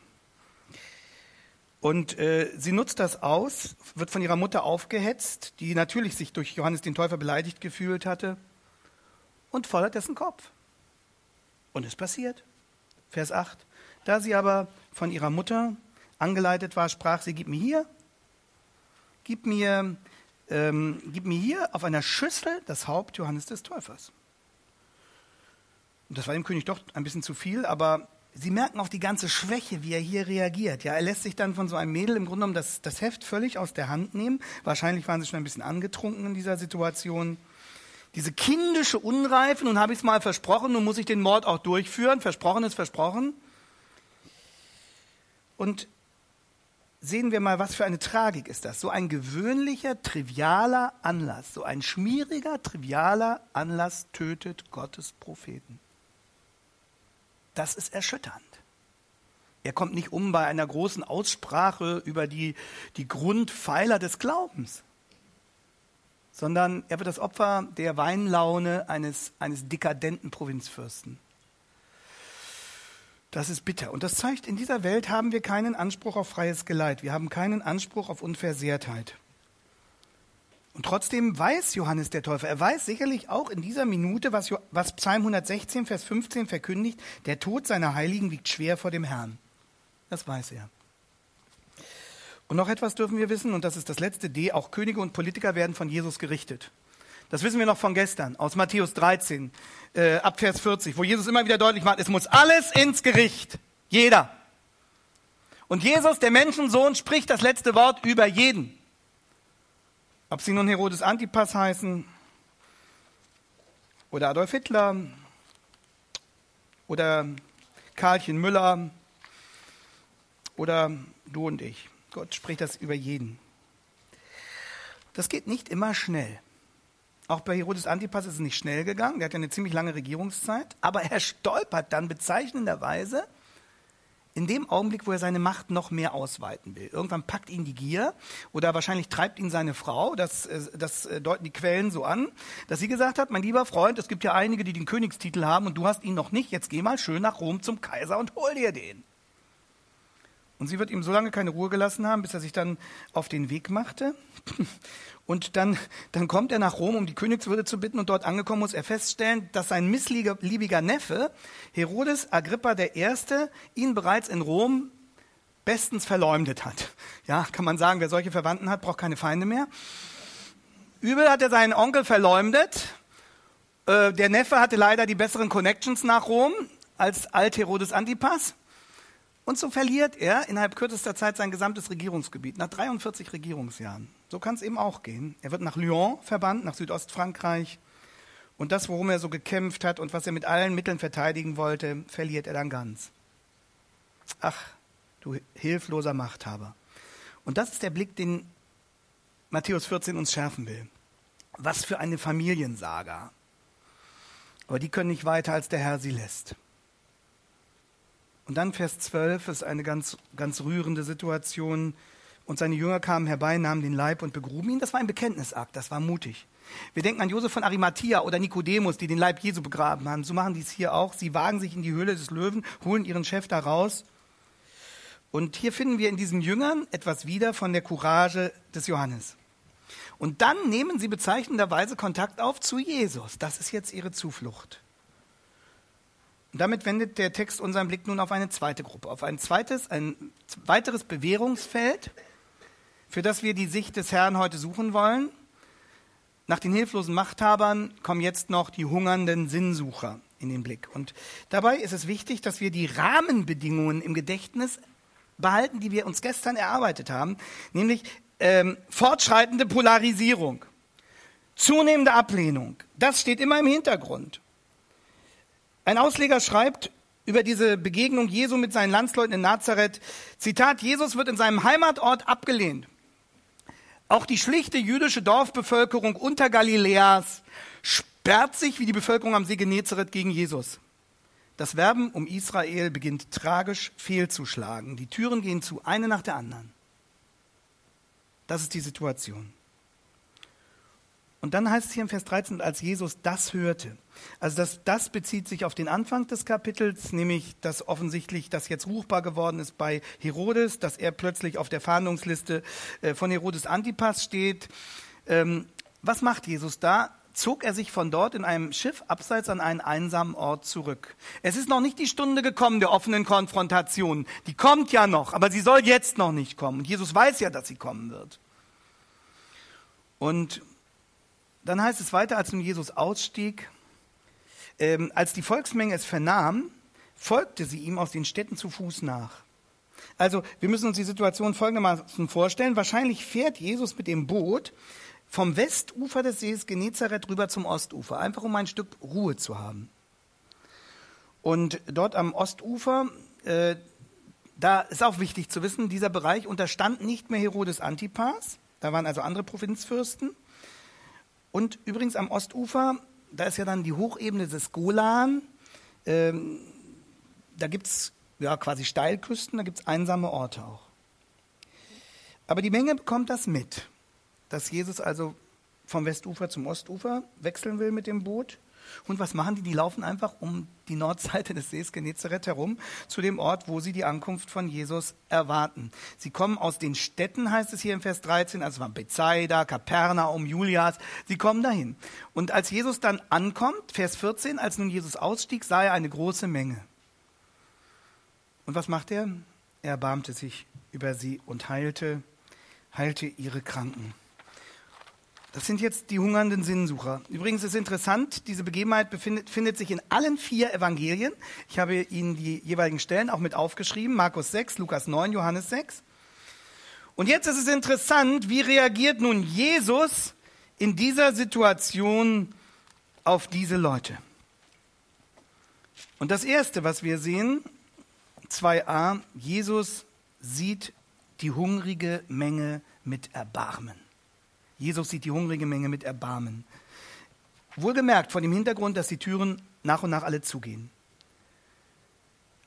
Und äh, sie nutzt das aus, wird von ihrer Mutter aufgehetzt, die natürlich sich durch Johannes den Täufer beleidigt gefühlt hatte, und fordert dessen Kopf. Und es passiert. Vers acht. Da sie aber von ihrer Mutter angeleitet war, sprach sie, gib mir hier, gib mir, ähm, gib mir hier auf einer Schüssel das Haupt Johannes des Täufers. Und das war dem König doch ein bisschen zu viel, aber Sie merken auch die ganze Schwäche, wie er hier reagiert. Ja, er lässt sich dann von so einem Mädel im Grunde genommen das, das Heft völlig aus der Hand nehmen. Wahrscheinlich waren sie schon ein bisschen angetrunken in dieser Situation. Diese kindische Unreife, nun habe ich es mal versprochen, nun muss ich den Mord auch durchführen. Versprochen ist versprochen. Und sehen wir mal, was für eine Tragik ist das. So ein gewöhnlicher, trivialer Anlass, so ein schmieriger, trivialer Anlass tötet Gottes Propheten. Das ist erschütternd. Er kommt nicht um bei einer großen Aussprache über die, die Grundpfeiler des Glaubens, sondern er wird das Opfer der Weinlaune eines, eines dekadenten Provinzfürsten. Das ist bitter. Und das zeigt, in dieser Welt haben wir keinen Anspruch auf freies Geleit. Wir haben keinen Anspruch auf Unversehrtheit. Und trotzdem weiß Johannes der Täufer, er weiß sicherlich auch in dieser Minute, was, was Psalm hundertsechzehn, Vers fünfzehn verkündigt, der Tod seiner Heiligen wiegt schwer vor dem Herrn. Das weiß er. Und noch etwas dürfen wir wissen, und das ist das letzte D, auch Könige und Politiker werden von Jesus gerichtet. Das wissen wir noch von gestern, aus Matthäus dreizehn, äh, ab Vers vierzig, wo Jesus immer wieder deutlich macht, es muss alles ins Gericht. Jeder. Und Jesus, der Menschensohn, spricht das letzte Wort über jeden. Ob sie nun Herodes Antipas heißen oder Adolf Hitler oder Karlchen Müller oder du und ich. Gott spricht das über jeden. Das geht nicht immer schnell. Auch bei Herodes Antipas ist es nicht schnell gegangen. Der hat ja eine ziemlich lange Regierungszeit. Aber er stolpert dann bezeichnenderweise in dem Augenblick, wo er seine Macht noch mehr ausweiten will. Irgendwann packt ihn die Gier oder wahrscheinlich treibt ihn seine Frau, das, das deuten die Quellen so an, dass sie gesagt hat, mein lieber Freund, es gibt ja einige, die den Königstitel haben und du hast ihn noch nicht, jetzt geh mal schön nach Rom zum Kaiser und hol dir den. Und sie wird ihm so lange keine Ruhe gelassen haben, bis er sich dann auf den Weg machte. Und dann, dann kommt er nach Rom, um die Königswürde zu bitten, und dort angekommen muss er feststellen, dass sein missliebiger Neffe, Herodes Agrippa der Erste, ihn bereits in Rom bestens verleumdet hat. Ja, kann man sagen, wer solche Verwandten hat, braucht keine Feinde mehr. Übel hat er seinen Onkel verleumdet. Äh, der Neffe hatte leider die besseren Connections nach Rom als Alt-Herodes Antipas. Und so verliert er innerhalb kürzester Zeit sein gesamtes Regierungsgebiet, nach dreiundvierzig Regierungsjahren. So kann es eben auch gehen. Er wird nach Lyon verbannt, nach Südostfrankreich. Und das, worum er so gekämpft hat und was er mit allen Mitteln verteidigen wollte, verliert er dann ganz. Ach, du hilfloser Machthaber. Und das ist der Blick, den Matthäus vierzehn uns schärfen will. Was für eine Familiensaga. Aber die können nicht weiter, als der Herr sie lässt. Und dann Vers zwölf ist eine ganz, ganz rührende Situation. Und seine Jünger kamen herbei, nahmen den Leib und begruben ihn. Das war ein Bekenntnisakt, das war mutig. Wir denken an Josef von Arimathea oder Nikodemus, die den Leib Jesu begraben haben. So machen die es hier auch. Sie wagen sich in die Höhle des Löwen, holen ihren Chef da raus. Und hier finden wir in diesen Jüngern etwas wieder von der Courage des Johannes. Und dann nehmen sie bezeichnenderweise Kontakt auf zu Jesus. Das ist jetzt ihre Zuflucht. Und damit wendet der Text unseren Blick nun auf eine zweite Gruppe, auf ein zweites, ein weiteres Bewährungsfeld, für das wir die Sicht des Herrn heute suchen wollen. Nach den hilflosen Machthabern kommen jetzt noch die hungernden Sinnsucher in den Blick. Und dabei ist es wichtig, dass wir die Rahmenbedingungen im Gedächtnis behalten, die wir uns gestern erarbeitet haben, nämlich ähm, fortschreitende Polarisierung, zunehmende Ablehnung. Das steht immer im Hintergrund. Ein Ausleger schreibt über diese Begegnung Jesu mit seinen Landsleuten in Nazareth, Zitat, Jesus wird in seinem Heimatort abgelehnt. Auch die schlichte jüdische Dorfbevölkerung unter Galiläas sperrt sich wie die Bevölkerung am See Genezareth gegen Jesus. Das Werben um Israel beginnt tragisch fehlzuschlagen. Die Türen gehen zu, eine nach der anderen. Das ist die Situation. Und dann heißt es hier im Vers dreizehn, als Jesus das hörte. Also das, das bezieht sich auf den Anfang des Kapitels, nämlich dass offensichtlich das jetzt ruchbar geworden ist bei Herodes, dass er plötzlich auf der Fahndungsliste von Herodes Antipas steht. Ähm, was macht Jesus da? Zog er sich von dort in einem Schiff abseits an einen einsamen Ort zurück. Es ist noch nicht die Stunde gekommen der offenen Konfrontation. Die kommt ja noch, aber sie soll jetzt noch nicht kommen. Und Jesus weiß ja, dass sie kommen wird. Und dann heißt es weiter, als nun Jesus ausstieg, ähm, als die Volksmenge es vernahm, folgte sie ihm aus den Städten zu Fuß nach. Also wir müssen uns die Situation folgendermaßen vorstellen. Wahrscheinlich fährt Jesus mit dem Boot vom Westufer des Sees Genezareth rüber zum Ostufer, einfach um ein Stück Ruhe zu haben. Und dort am Ostufer, äh, da ist auch wichtig zu wissen, dieser Bereich unterstand nicht mehr Herodes Antipas, da waren also andere Provinzfürsten. Und übrigens am Ostufer, da ist ja dann die Hochebene des Golan, ähm, da gibt es ja, quasi Steilküsten, da gibt es einsame Orte auch. Aber die Menge bekommt das mit, dass Jesus also vom Westufer zum Ostufer wechseln will mit dem Boot. Und was machen die? Die laufen einfach um die Nordseite des Sees Genezareth herum zu dem Ort, wo sie die Ankunft von Jesus erwarten. Sie kommen aus den Städten, heißt es hier im Vers dreizehn, also von Bethsaida, Kapernaum, Julias. Sie kommen dahin. Und als Jesus dann ankommt, Vers vierzehn, als nun Jesus ausstieg, sah er eine große Menge. Und was macht er? Er erbarmte sich über sie und heilte, heilte ihre Kranken. Das sind jetzt die hungernden Sinnsucher. Übrigens ist interessant, diese Begebenheit befindet, findet sich in allen vier Evangelien. Ich habe Ihnen die jeweiligen Stellen auch mit aufgeschrieben. Markus sechs, Lukas neun, Johannes sechs. Und jetzt ist es interessant, wie reagiert nun Jesus in dieser Situation auf diese Leute? Und das Erste, was wir sehen, zwei a, Jesus sieht die hungrige Menge mit Erbarmen. Jesus sieht die hungrige Menge mit Erbarmen. Wohlgemerkt vor dem Hintergrund, dass die Türen nach und nach alle zugehen.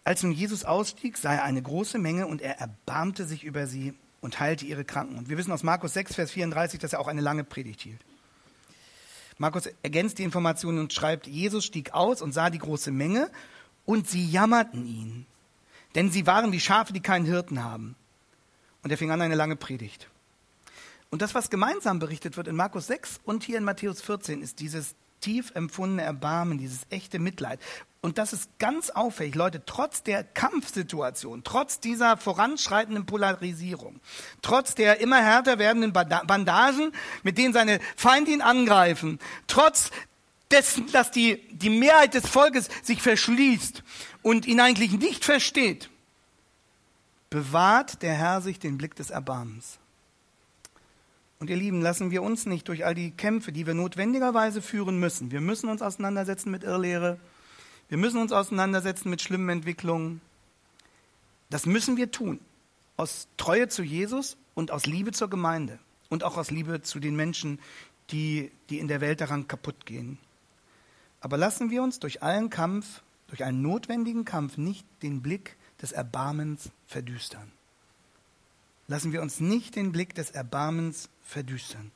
Als nun Jesus ausstieg, sah er eine große Menge und er erbarmte sich über sie und heilte ihre Kranken. Und wir wissen aus Markus sechs, Vers vierunddreißig, dass er auch eine lange Predigt hielt. Markus ergänzt die Informationen und schreibt, Jesus stieg aus und sah die große Menge und sie jammerten ihn. Denn sie waren wie Schafe, die keinen Hirten haben. Und er fing an eine lange Predigt. Und das, was gemeinsam berichtet wird in Markus sechs und hier in Matthäus vierzehn, ist dieses tief empfundene Erbarmen, dieses echte Mitleid. Und das ist ganz auffällig, Leute, trotz der Kampfsituation, trotz dieser voranschreitenden Polarisierung, trotz der immer härter werdenden Bandagen, mit denen seine Feinde ihn angreifen, trotz dessen, dass die, die Mehrheit des Volkes sich verschließt und ihn eigentlich nicht versteht, bewahrt der Herr sich den Blick des Erbarmens. Und ihr Lieben, lassen wir uns nicht durch all die Kämpfe, die wir notwendigerweise führen müssen. Wir müssen uns auseinandersetzen mit Irrlehre. Wir müssen uns auseinandersetzen mit schlimmen Entwicklungen. Das müssen wir tun. Aus Treue zu Jesus und aus Liebe zur Gemeinde. Und auch aus Liebe zu den Menschen, die, die in der Welt daran kaputt gehen. Aber lassen wir uns durch allen Kampf, durch einen notwendigen Kampf nicht den Blick des Erbarmens verdüstern. Lassen wir uns nicht den Blick des Erbarmens verdüstern.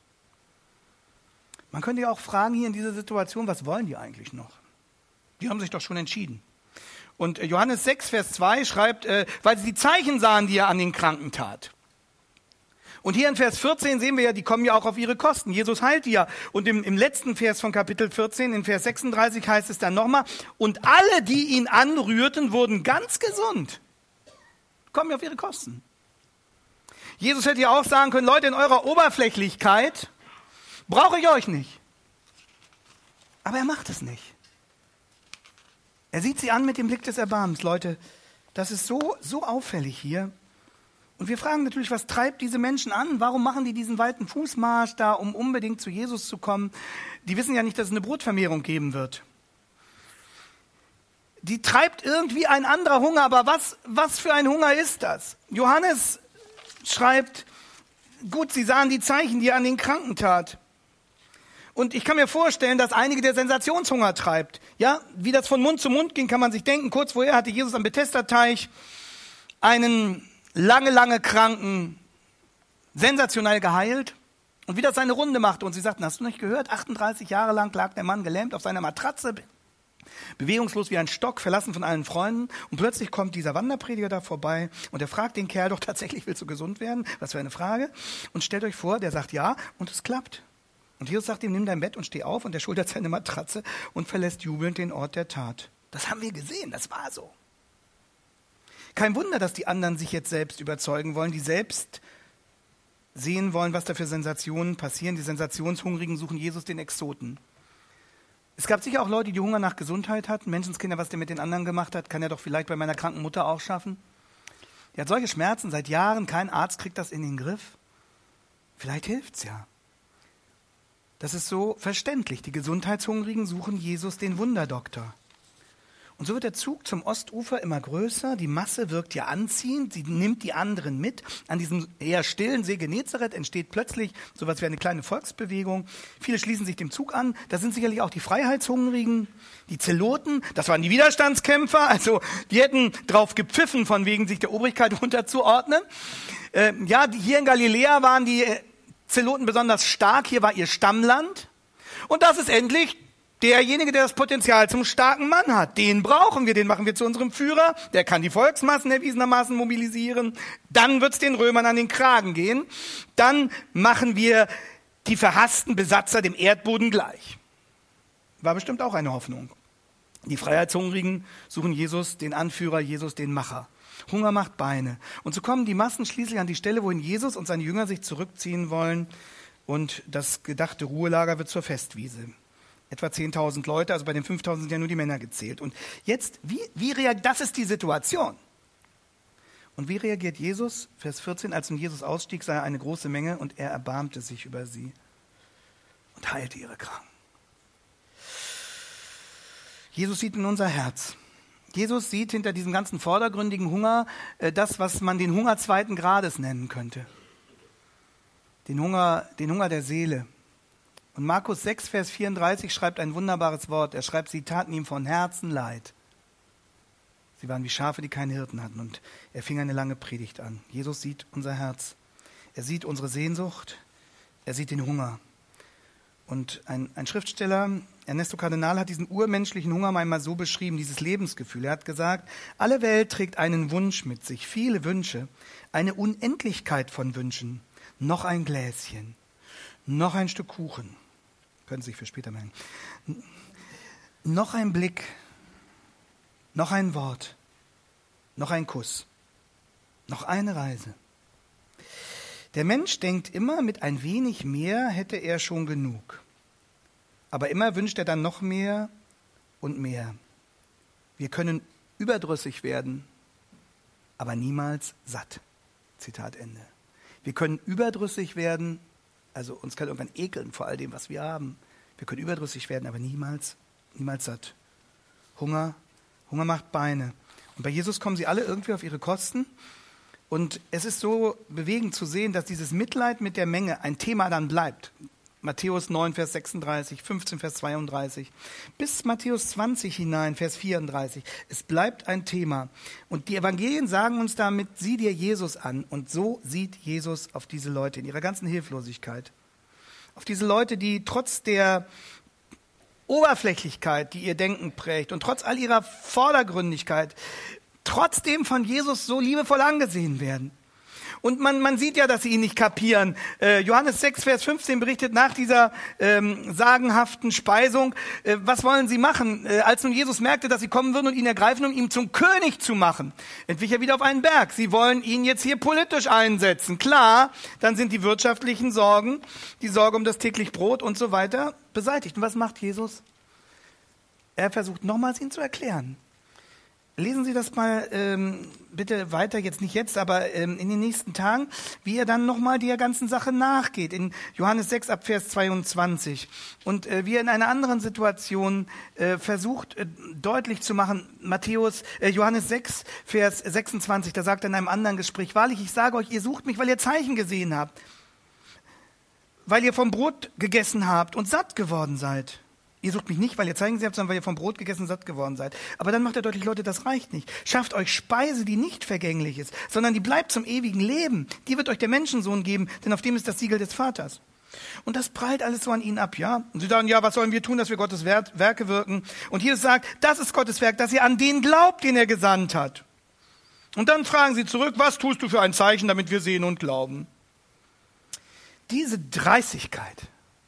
Man könnte ja auch fragen hier in dieser Situation, was wollen die eigentlich noch? Die haben sich doch schon entschieden. Und Johannes sechs, Vers zwei schreibt, äh, weil sie die Zeichen sahen, die er an den Kranken tat. Und hier in Vers vierzehn sehen wir ja, die kommen ja auch auf ihre Kosten. Jesus heilt die ja. Und im, im letzten Vers von Kapitel vierzehn, in Vers sechsunddreißig heißt es dann nochmal, und alle, die ihn anrührten, wurden ganz gesund. Kommen ja auf ihre Kosten. Jesus hätte ja auch sagen können, Leute, in eurer Oberflächlichkeit brauche ich euch nicht. Aber er macht es nicht. Er sieht sie an mit dem Blick des Erbarmens. Leute, das ist so, so auffällig hier. Und wir fragen natürlich, was treibt diese Menschen an? Warum machen die diesen weiten Fußmarsch da, um unbedingt zu Jesus zu kommen? Die wissen ja nicht, dass es eine Brotvermehrung geben wird. Die treibt irgendwie ein anderer Hunger, aber was, was für ein Hunger ist das? Johannes schreibt, gut, sie sahen die Zeichen, die er an den Kranken tat. Und ich kann mir vorstellen, dass einige der Sensationshunger treibt. Ja, wie das von Mund zu Mund ging, kann man sich denken. Kurz vorher hatte Jesus am Bethesda-Teich einen lange, lange Kranken sensationell geheilt. Und wie das seine Runde machte. Und sie sagten, hast du nicht gehört? achtunddreißig Jahre lang lag der Mann gelähmt auf seiner Matratze, bewegungslos wie ein Stock, verlassen von allen Freunden. Und plötzlich kommt dieser Wanderprediger da vorbei und er fragt den Kerl doch tatsächlich, willst du gesund werden? Was für eine Frage. Und stellt euch vor, der sagt ja und es klappt. Und Jesus sagt ihm, nimm dein Bett und steh auf, und er schultert seine Matratze und verlässt jubelnd den Ort der Tat. Das haben wir gesehen, das war so. Kein Wunder, dass die anderen sich jetzt selbst überzeugen wollen, die selbst sehen wollen, was da für Sensationen passieren. Die Sensationshungrigen suchen Jesus den Exoten. Es gab sicher auch Leute, die Hunger nach Gesundheit hatten. Menschenskinder, was der mit den anderen gemacht hat, kann er doch vielleicht bei meiner kranken Mutter auch schaffen. Die hat solche Schmerzen seit Jahren, kein Arzt kriegt das in den Griff. Vielleicht hilft's ja. Das ist so verständlich. Die Gesundheitshungrigen suchen Jesus den Wunderdoktor. Und so wird der Zug zum Ostufer immer größer. Die Masse wirkt ja anziehend. Sie nimmt die anderen mit. An diesem eher stillen See Genezareth entsteht plötzlich so etwas wie eine kleine Volksbewegung. Viele schließen sich dem Zug an. Da sind sicherlich auch die Freiheitshungrigen, die Zeloten. Das waren die Widerstandskämpfer. Also die hätten drauf gepfiffen, von wegen sich der Obrigkeit unterzuordnen. Äh, ja, hier in Galiläa waren die Zeloten besonders stark. Hier war ihr Stammland. Und das ist endlich derjenige, der das Potenzial zum starken Mann hat. Den brauchen wir, den machen wir zu unserem Führer. Der kann die Volksmassen erwiesenermaßen mobilisieren. Dann wird es den Römern an den Kragen gehen. Dann machen wir die verhassten Besatzer dem Erdboden gleich. War bestimmt auch eine Hoffnung. Die Freiheitshungrigen suchen Jesus, den Anführer, Jesus, den Macher. Hunger macht Beine. Und so kommen die Massen schließlich an die Stelle, wohin Jesus und seine Jünger sich zurückziehen wollen. Und das gedachte Ruhelager wird zur Festwiese. Etwa zehntausend Leute, also bei den fünftausend sind ja nur die Männer gezählt. Und jetzt, wie, wie reagiert, das ist die Situation. Und wie reagiert Jesus? Vers vierzehn, als nun Jesus ausstieg, sah er eine große Menge und er erbarmte sich über sie und heilte ihre Kranken. Jesus sieht in unser Herz. Jesus sieht hinter diesem ganzen vordergründigen Hunger äh, das, was man den Hunger zweiten Grades nennen könnte. Den Hunger, den Hunger der Seele. Und Markus sechs, Vers vierunddreißig schreibt ein wunderbares Wort. Er schreibt, sie taten ihm von Herzen leid. Sie Sie waren wie Schafe, die keinen Hirten hatten. Und er fing eine lange Predigt an. Jesus sieht unser Herz. Er sieht unsere Sehnsucht. Er sieht den Hunger. Und ein, ein Schriftsteller, Ernesto Cardenal, hat diesen urmenschlichen Hunger einmal so beschrieben, dieses Lebensgefühl. Er hat gesagt, alle Welt trägt einen Wunsch mit sich, viele Wünsche, eine Unendlichkeit von Wünschen. Noch ein Gläschen, noch ein Stück Kuchen. Können Sie sich für später merken. Noch ein Blick, noch ein Wort, noch ein Kuss, noch eine Reise. Der Mensch denkt immer, mit ein wenig mehr hätte er schon genug. Aber immer wünscht er dann noch mehr und mehr. Wir können überdrüssig werden, aber niemals satt. Zitat Ende. Wir können überdrüssig werden, also uns kann irgendwann ekeln vor all dem, was wir haben. Wir können überdrüssig werden, aber niemals, niemals satt. Hunger, Hunger macht Beine. Und bei Jesus kommen sie alle irgendwie auf ihre Kosten. Und es ist so bewegend zu sehen, dass dieses Mitleid mit der Menge ein Thema dann bleibt. Matthäus neun, Vers sechsunddreißig, fünfzehn, Vers zweiunddreißig, bis Matthäus zwanzig hinein, Vers vierunddreißig. Es bleibt ein Thema. Und die Evangelien sagen uns damit, sieh dir Jesus an. Und so sieht Jesus auf diese Leute in ihrer ganzen Hilflosigkeit. Auf diese Leute, die trotz der Oberflächlichkeit, die ihr Denken prägt und trotz all ihrer Vordergründigkeit, trotzdem von Jesus so liebevoll angesehen werden. Und man, man sieht ja, dass sie ihn nicht kapieren. Äh, Johannes sechs, Vers fünfzehn berichtet nach dieser ähm, sagenhaften Speisung, äh, was wollen sie machen? Äh, als nun Jesus merkte, dass sie kommen würden und ihn ergreifen, um ihn zum König zu machen, entwich er wieder auf einen Berg. Sie wollen ihn jetzt hier politisch einsetzen. Klar, dann sind die wirtschaftlichen Sorgen, die Sorge um das täglich Brot und so weiter beseitigt. Und was macht Jesus? Er versucht nochmals, ihn zu erklären. Lesen Sie das mal ähm, bitte weiter, jetzt nicht jetzt, aber ähm, in den nächsten Tagen, wie er dann nochmal der ganzen Sache nachgeht. In Johannes sechs ab Vers zweiundzwanzig. Und äh, wie er in einer anderen Situation äh, versucht äh, deutlich zu machen, Matthäus, äh, Johannes sechs, Vers sechsundzwanzig, da sagt er in einem anderen Gespräch, wahrlich, ich sage euch, ihr sucht mich, weil ihr Zeichen gesehen habt, weil ihr vom Brot gegessen habt und satt geworden seid. Ihr sucht mich nicht, weil ihr Zeichen gesehen habt, sondern weil ihr vom Brot gegessen satt geworden seid. Aber dann macht er deutlich, Leute, das reicht nicht. Schafft euch Speise, die nicht vergänglich ist, sondern die bleibt zum ewigen Leben. Die wird euch der Menschensohn geben, denn auf dem ist das Siegel des Vaters. Und das prallt alles so an ihnen ab, ja? Und sie sagen, ja, was sollen wir tun, dass wir Gottes Werke wirken? Und Jesus sagt, das ist Gottes Werk, dass ihr an den glaubt, den er gesandt hat. Und dann fragen sie zurück, was tust du für ein Zeichen, damit wir sehen und glauben? Diese Dreistigkeit.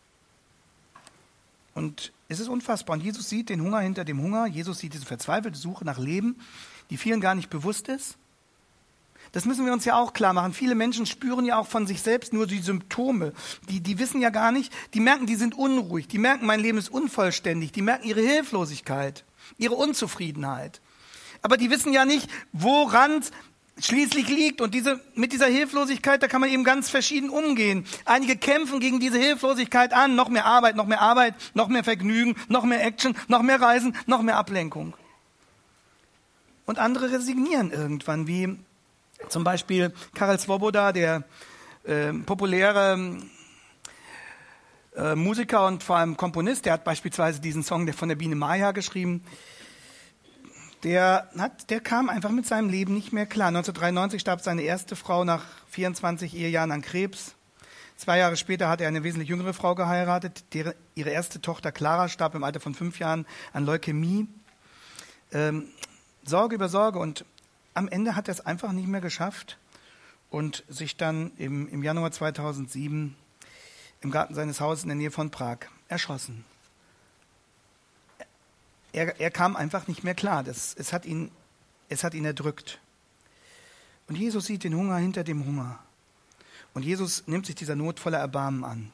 Und es ist unfassbar. Und Jesus sieht den Hunger hinter dem Hunger. Jesus sieht diese verzweifelte Suche nach Leben, die vielen gar nicht bewusst ist. Das müssen wir uns ja auch klar machen. Viele Menschen spüren ja auch von sich selbst nur die Symptome. Die, die wissen ja gar nicht, die merken, die sind unruhig. Die merken, mein Leben ist unvollständig. Die merken ihre Hilflosigkeit, ihre Unzufriedenheit. Aber die wissen ja nicht, woran schließlich liegt. Und diese, mit dieser Hilflosigkeit, da kann man eben ganz verschieden umgehen. Einige kämpfen gegen diese Hilflosigkeit an. Noch mehr Arbeit, noch mehr Arbeit, noch mehr Vergnügen, noch mehr Action, noch mehr Reisen, noch mehr Ablenkung. Und andere resignieren irgendwann, wie zum Beispiel Karel Svoboda, der äh, populäre äh, Musiker und vor allem Komponist. Der hat beispielsweise diesen Song der von der Biene Maya geschrieben. Der, hat, der kam einfach mit seinem Leben nicht mehr klar. neunzehnhundertdreiundneunzig starb seine erste Frau nach vierundzwanzig Ehejahren an Krebs. Zwei Jahre später hat er eine wesentlich jüngere Frau geheiratet. Deren, ihre erste Tochter Clara starb im Alter von fünf Jahren an Leukämie. Ähm, Sorge über Sorge. Und am Ende hat er es einfach nicht mehr geschafft und sich dann im, im Januar zweitausendsieben im Garten seines Hauses in der Nähe von Prag erschossen. Er, er kam einfach nicht mehr klar. Das, es, hat ihn, es hat ihn erdrückt. Und Jesus sieht den Hunger hinter dem Hunger. Und Jesus nimmt sich dieser Not voller Erbarmen an.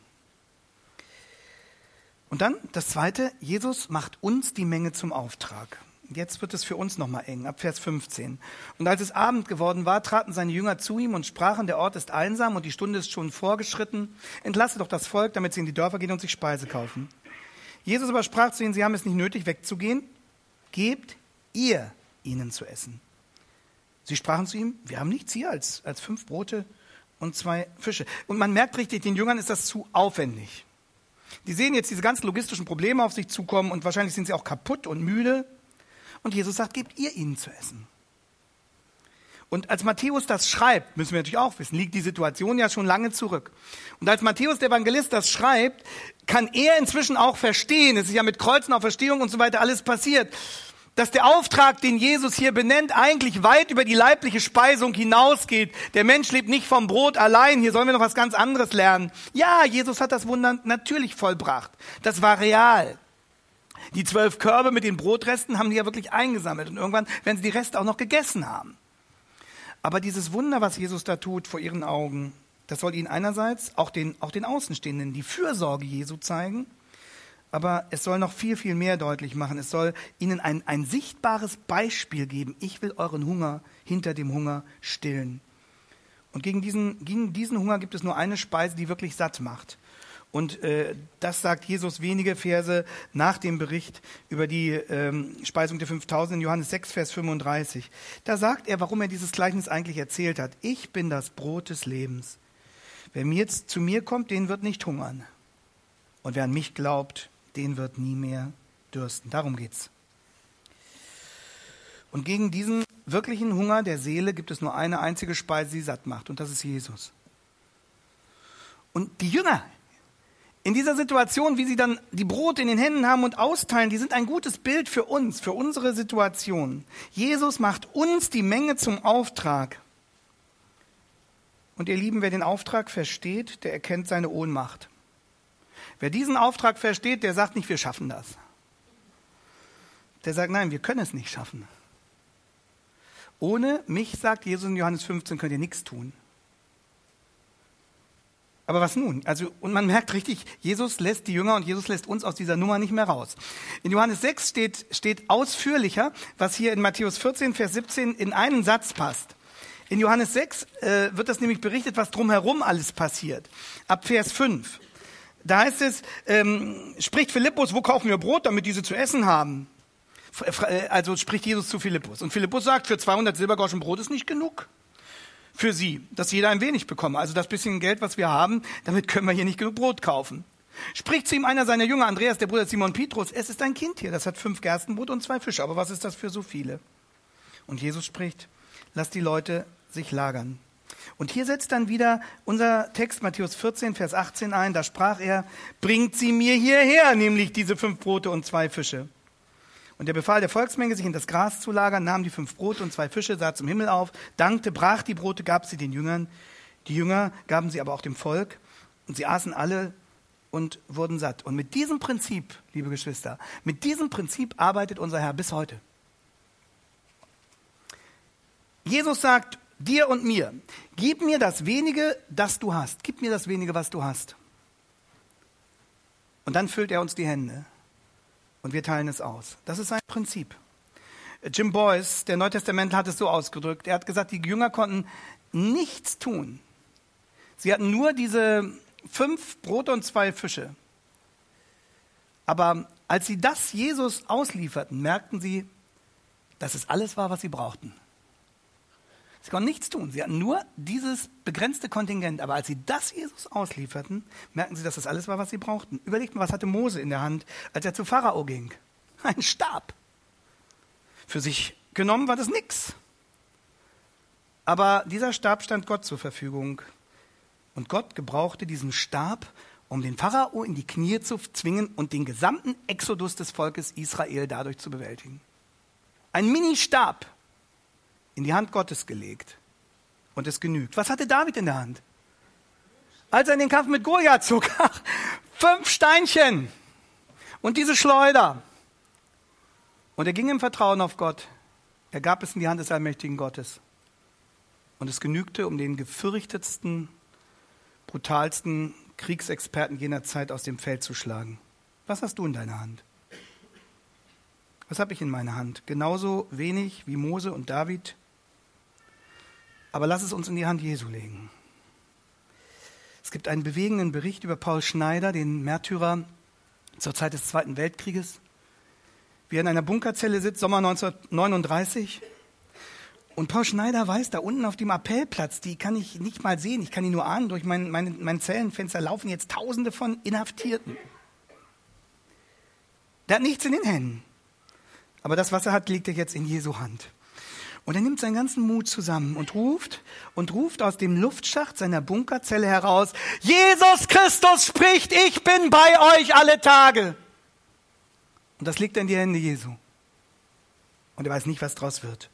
Und dann das Zweite, Jesus macht uns die Menge zum Auftrag. Jetzt wird es für uns nochmal eng, ab Vers fünfzehn. Und als es Abend geworden war, traten seine Jünger zu ihm und sprachen, der Ort ist einsam und die Stunde ist schon vorgeschritten. Entlasse doch das Volk, damit sie in die Dörfer gehen und sich Speise kaufen. Jesus aber sprach zu ihnen, sie haben es nicht nötig, wegzugehen. Gebt ihr ihnen zu essen. Sie sprachen zu ihm, wir haben nichts hier als, als fünf Brote und zwei Fische. Und man merkt richtig, den Jüngern ist das zu aufwendig. Die sehen jetzt diese ganzen logistischen Probleme auf sich zukommen und wahrscheinlich sind sie auch kaputt und müde. Und Jesus sagt, gebt ihr ihnen zu essen. Und als Matthäus das schreibt, müssen wir natürlich auch wissen, liegt die Situation ja schon lange zurück. Und als Matthäus, der Evangelist, das schreibt, kann er inzwischen auch verstehen, es ist ja mit Kreuzen, Auferstehung und so weiter alles passiert, dass der Auftrag, den Jesus hier benennt, eigentlich weit über die leibliche Speisung hinausgeht. Der Mensch lebt nicht vom Brot allein, hier sollen wir noch was ganz anderes lernen. Ja, Jesus hat das Wunder natürlich vollbracht. Das war real. Die zwölf Körbe mit den Brotresten haben die ja wirklich eingesammelt und irgendwann werden sie die Reste auch noch gegessen haben. Aber dieses Wunder, was Jesus da tut vor ihren Augen, das soll ihnen einerseits auch den, auch den Außenstehenden die Fürsorge Jesu zeigen, aber es soll noch viel, viel mehr deutlich machen. Es soll ihnen ein, ein sichtbares Beispiel geben. Ich will euren Hunger hinter dem Hunger stillen. Und gegen diesen, gegen diesen Hunger gibt es nur eine Speise, die wirklich satt macht. Und äh, das sagt Jesus wenige Verse nach dem Bericht über die ähm, Speisung der fünftausend in Johannes sechs, Vers fünfunddreißig. Da sagt er, warum er dieses Gleichnis eigentlich erzählt hat. Ich bin das Brot des Lebens. Wer mir jetzt zu mir kommt, den wird nicht hungern. Und wer an mich glaubt, den wird nie mehr dürsten. Darum geht's. Und gegen diesen wirklichen Hunger der Seele gibt es nur eine einzige Speise, die satt macht. Und das ist Jesus. Und die Jünger in dieser Situation, wie sie dann die Brote in den Händen haben und austeilen, die sind ein gutes Bild für uns, für unsere Situation. Jesus macht uns die Menge zum Auftrag. Und ihr Lieben, wer den Auftrag versteht, der erkennt seine Ohnmacht. Wer diesen Auftrag versteht, der sagt nicht, wir schaffen das. Der sagt, nein, wir können es nicht schaffen. Ohne mich, sagt Jesus in Johannes fünfzehn, könnt ihr nichts tun. Aber was nun? Also, und man merkt richtig, Jesus lässt die Jünger und Jesus lässt uns aus dieser Nummer nicht mehr raus. In Johannes sechs steht, steht ausführlicher, was hier in Matthäus vierzehn, Vers siebzehn in einen Satz passt. In Johannes sechs äh, wird das nämlich berichtet, was drumherum alles passiert. Ab Vers fünf. Da heißt es, ähm, spricht Philippus, wo kaufen wir Brot, damit diese zu essen haben? Also spricht Jesus zu Philippus. Und Philippus sagt, für zweihundert Silbergroschen Brot ist nicht genug für sie, dass jeder ein wenig bekomme. Also das bisschen Geld, was wir haben, damit können wir hier nicht genug Brot kaufen. Spricht zu ihm einer seiner Jünger, Andreas, der Bruder Simon Petrus, es ist ein Kind hier, das hat fünf Gerstenbrot und zwei Fische. Aber was ist das für so viele? Und Jesus spricht, lasst die Leute sich lagern. Und hier setzt dann wieder unser Text Matthäus vierzehn, Vers achtzehn ein. Da sprach er, bringt sie mir hierher, nämlich diese fünf Brote und zwei Fische. Und er befahl der Volksmenge, sich in das Gras zu lagern, nahm die fünf Brote und zwei Fische, sah zum Himmel auf, dankte, brach die Brote, gab sie den Jüngern. Die Jünger gaben sie aber auch dem Volk. Und sie aßen alle und wurden satt. Und mit diesem Prinzip, liebe Geschwister, mit diesem Prinzip arbeitet unser Herr bis heute. Jesus sagt dir und mir, gib mir das wenige, das du hast. Gib mir das wenige, was du hast. Und dann füllt er uns die Hände. Und wir teilen es aus. Das ist sein Prinzip. Jim Boyce, der Neutestamentler, hat es so ausgedrückt. Er hat gesagt, die Jünger konnten nichts tun. Sie hatten nur diese fünf Brote und zwei Fische. Aber als sie das Jesus auslieferten, merkten sie, dass es alles war, was sie brauchten. Sie konnten nichts tun. Sie hatten nur dieses begrenzte Kontingent. Aber als sie das Jesus auslieferten, merkten sie, dass das alles war, was sie brauchten. Überlegt mal, was hatte Mose in der Hand, als er zu Pharao ging? Ein Stab. Für sich genommen war das nix. Aber dieser Stab stand Gott zur Verfügung. Und Gott gebrauchte diesen Stab, um den Pharao in die Knie zu zwingen und den gesamten Exodus des Volkes Israel dadurch zu bewältigen. Ein Mini-Stab in die Hand Gottes gelegt. Und es genügt. Was hatte David in der Hand? Als er in den Kampf mit Goliath zog, fünf Steinchen und diese Schleuder. Und er ging im Vertrauen auf Gott. Er gab es in die Hand des allmächtigen Gottes. Und es genügte, um den gefürchtetsten, brutalsten Kriegsexperten jener Zeit aus dem Feld zu schlagen. Was hast du in deiner Hand? Was habe ich in meiner Hand? Genauso wenig wie Mose und David. Aber lass es uns in die Hand Jesu legen. Es gibt einen bewegenden Bericht über Paul Schneider, den Märtyrer zur Zeit des Zweiten Weltkrieges, wie er in einer Bunkerzelle sitzt, Sommer neunzehnhundertneununddreißig. Und Paul Schneider weiß, da unten auf dem Appellplatz, die kann ich nicht mal sehen, ich kann ihn nur ahnen, durch mein, mein, mein Zellenfenster laufen jetzt Tausende von Inhaftierten. Der hat nichts in den Händen. Aber das, was er hat, liegt er jetzt in Jesu Hand. Und er nimmt seinen ganzen Mut zusammen und ruft und ruft aus dem Luftschacht seiner Bunkerzelle heraus: Jesus Christus spricht, ich bin bei euch alle Tage. Und das legt er in die Hände Jesu. Und er weiß nicht, was draus wird.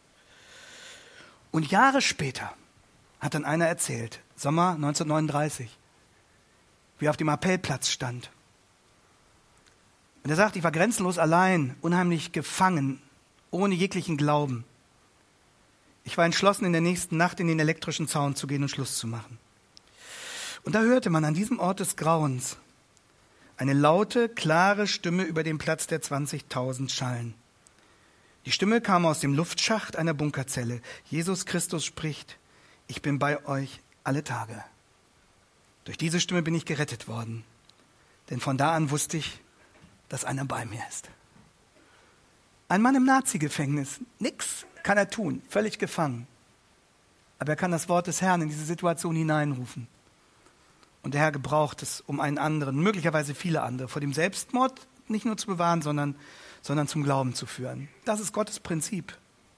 Und Jahre später hat dann einer erzählt, Sommer neunzehnhundertneununddreißig, wie er auf dem Appellplatz stand. Und er sagt, ich war grenzenlos allein, unheimlich gefangen, ohne jeglichen Glauben. Ich war entschlossen, in der nächsten Nacht in den elektrischen Zaun zu gehen und Schluss zu machen. Und da hörte man an diesem Ort des Grauens eine laute, klare Stimme über den Platz der zwanzigtausend schallen. Die Stimme kam aus dem Luftschacht einer Bunkerzelle. Jesus Christus spricht, ich bin bei euch alle Tage. Durch diese Stimme bin ich gerettet worden. Denn von da an wusste ich, dass einer bei mir ist. Ein Mann im Nazi-Gefängnis. Nix kann er tun, völlig gefangen. Aber er kann das Wort des Herrn in diese Situation hineinrufen. Und der Herr gebraucht es, um einen anderen, möglicherweise viele andere, vor dem Selbstmord nicht nur zu bewahren, sondern, sondern zum Glauben zu führen. Das ist Gottes Prinzip.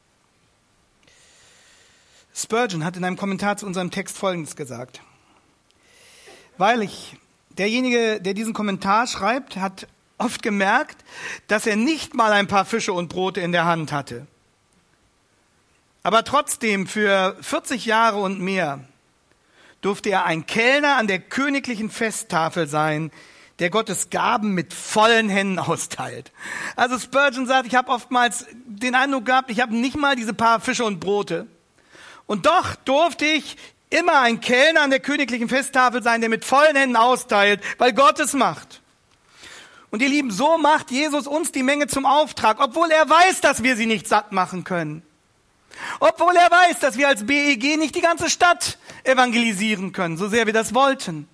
Spurgeon hat in einem Kommentar zu unserem Text Folgendes gesagt. Weil ich, derjenige, der diesen Kommentar schreibt, hat oft gemerkt, dass er nicht mal ein paar Fische und Brote in der Hand hatte. Aber trotzdem für vierzig Jahre und mehr durfte er ein Kellner an der königlichen Festtafel sein, der Gottes Gaben mit vollen Händen austeilt. Also Spurgeon sagt, ich habe oftmals den Eindruck gehabt, ich habe nicht mal diese paar Fische und Brote. Und doch durfte ich immer ein Kellner an der königlichen Festtafel sein, der mit vollen Händen austeilt, weil Gott es macht. Und ihr Lieben, so macht Jesus uns die Menge zum Auftrag, obwohl er weiß, dass wir sie nicht satt machen können. Obwohl er weiß, dass wir als B E G nicht die ganze Stadt evangelisieren können, so sehr wir das wollten.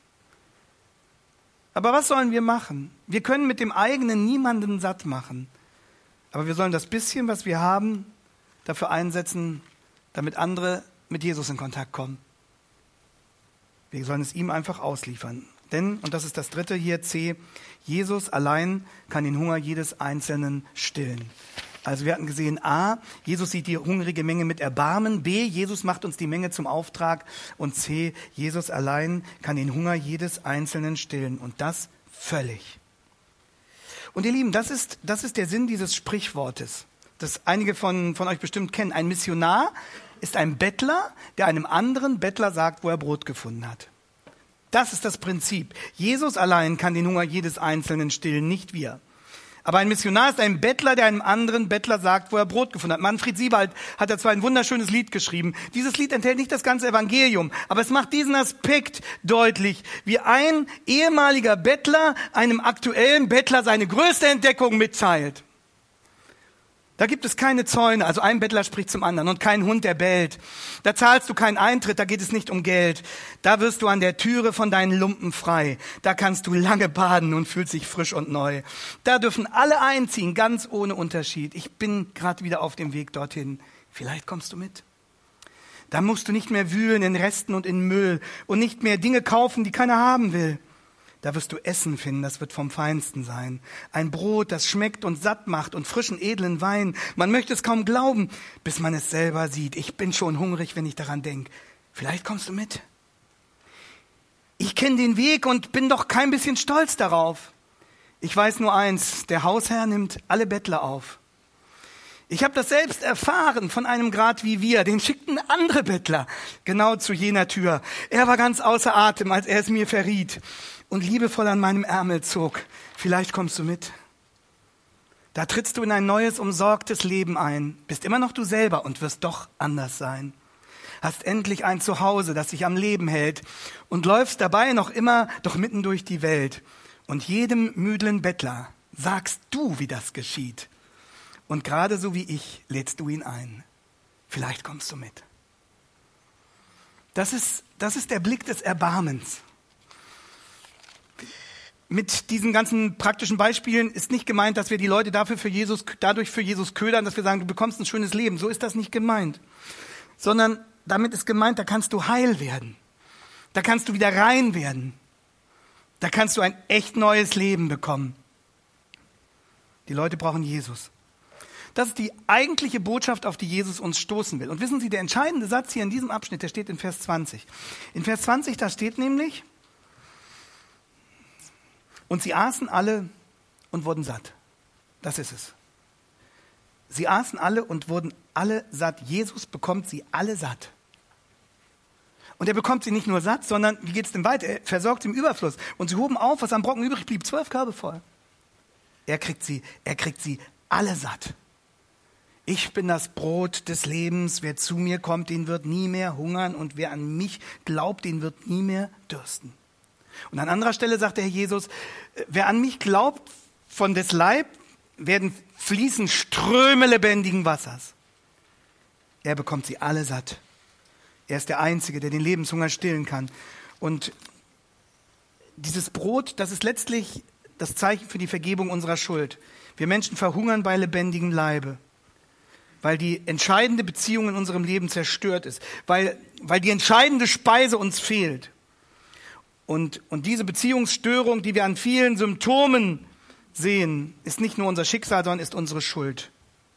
Aber was sollen wir machen? Wir können mit dem eigenen niemanden satt machen. Aber wir sollen das bisschen, was wir haben, dafür einsetzen, damit andere mit Jesus in Kontakt kommen. Wir sollen es ihm einfach ausliefern. Denn, und das ist das dritte hier, C, Jesus allein kann den Hunger jedes Einzelnen stillen. Also wir hatten gesehen, A, Jesus sieht die hungrige Menge mit Erbarmen. B, Jesus macht uns die Menge zum Auftrag. Und C, Jesus allein kann den Hunger jedes Einzelnen stillen. Und das völlig. Und ihr Lieben, das ist, das ist der Sinn dieses Sprichwortes, das einige von, von euch bestimmt kennen. Ein Missionar ist ein Bettler, der einem anderen Bettler sagt, wo er Brot gefunden hat. Das ist das Prinzip. Jesus allein kann den Hunger jedes Einzelnen stillen, nicht wir. Aber ein Missionar ist ein Bettler, der einem anderen Bettler sagt, wo er Brot gefunden hat. Manfred Siebald hat dazu ein wunderschönes Lied geschrieben. Dieses Lied enthält nicht das ganze Evangelium, aber es macht diesen Aspekt deutlich, wie ein ehemaliger Bettler einem aktuellen Bettler seine größte Entdeckung mitteilt. Da gibt es keine Zäune, also ein Bettler spricht zum anderen und kein Hund, der bellt. Da zahlst du keinen Eintritt, da geht es nicht um Geld. Da wirst du an der Türe von deinen Lumpen frei. Da kannst du lange baden und fühlst dich frisch und neu. Da dürfen alle einziehen, ganz ohne Unterschied. Ich bin gerade wieder auf dem Weg dorthin. Vielleicht kommst du mit. Da musst du nicht mehr wühlen in Resten und in Müll und nicht mehr Dinge kaufen, die keiner haben will. Da wirst du Essen finden, das wird vom Feinsten sein. Ein Brot, das schmeckt und satt macht und frischen, edlen Wein. Man möchte es kaum glauben, bis man es selber sieht. Ich bin schon hungrig, wenn ich daran denke. Vielleicht kommst du mit. Ich kenne den Weg und bin doch kein bisschen stolz darauf. Ich weiß nur eins, der Hausherr nimmt alle Bettler auf. Ich habe das selbst erfahren von einem Grad wie wir. Den schickten andere Bettler genau zu jener Tür. Er war ganz außer Atem, als er es mir verriet und liebevoll an meinem Ärmel zog. Vielleicht kommst du mit. Da trittst du in ein neues, umsorgtes Leben ein, bist immer noch du selber und wirst doch anders sein. Hast endlich ein Zuhause, das dich am Leben hält und läufst dabei noch immer doch mitten durch die Welt. Und jedem müden Bettler sagst du, wie das geschieht. Und gerade so wie ich lädst du ihn ein. Vielleicht kommst du mit. Das ist, das ist der Blick des Erbarmens. Mit diesen ganzen praktischen Beispielen ist nicht gemeint, dass wir die Leute dafür für Jesus, dadurch für Jesus ködern, dass wir sagen, du bekommst ein schönes Leben. So ist das nicht gemeint. Sondern damit ist gemeint, da kannst du heil werden. Da kannst du wieder rein werden. Da kannst du ein echt neues Leben bekommen. Die Leute brauchen Jesus. Das ist die eigentliche Botschaft, auf die Jesus uns stoßen will. Und wissen Sie, der entscheidende Satz hier in diesem Abschnitt, der steht in Vers zwanzig. In Vers zwanzig, da steht nämlich, und sie aßen alle und wurden satt. Das ist es. Sie aßen alle und wurden alle satt. Jesus bekommt sie alle satt. Und er bekommt sie nicht nur satt, sondern, wie geht es denn weiter? Er versorgt sie im Überfluss. Und sie hoben auf, was am Brocken übrig blieb, zwölf Körbe voll. Er kriegt sie, er kriegt sie alle satt. Ich bin das Brot des Lebens. Wer zu mir kommt, den wird nie mehr hungern. Und wer an mich glaubt, den wird nie mehr dürsten. Und an anderer Stelle sagt der Herr Jesus, wer an mich glaubt, von des Leib werden fließen Ströme lebendigen Wassers. Er bekommt sie alle satt. Er ist der Einzige, der den Lebenshunger stillen kann. Und dieses Brot, das ist letztlich das Zeichen für die Vergebung unserer Schuld. Wir Menschen verhungern bei lebendigem Leibe, weil die entscheidende Beziehung in unserem Leben zerstört ist, weil, weil die entscheidende Speise uns fehlt. Und, und diese Beziehungsstörung, die wir an vielen Symptomen sehen, ist nicht nur unser Schicksal, sondern ist unsere Schuld.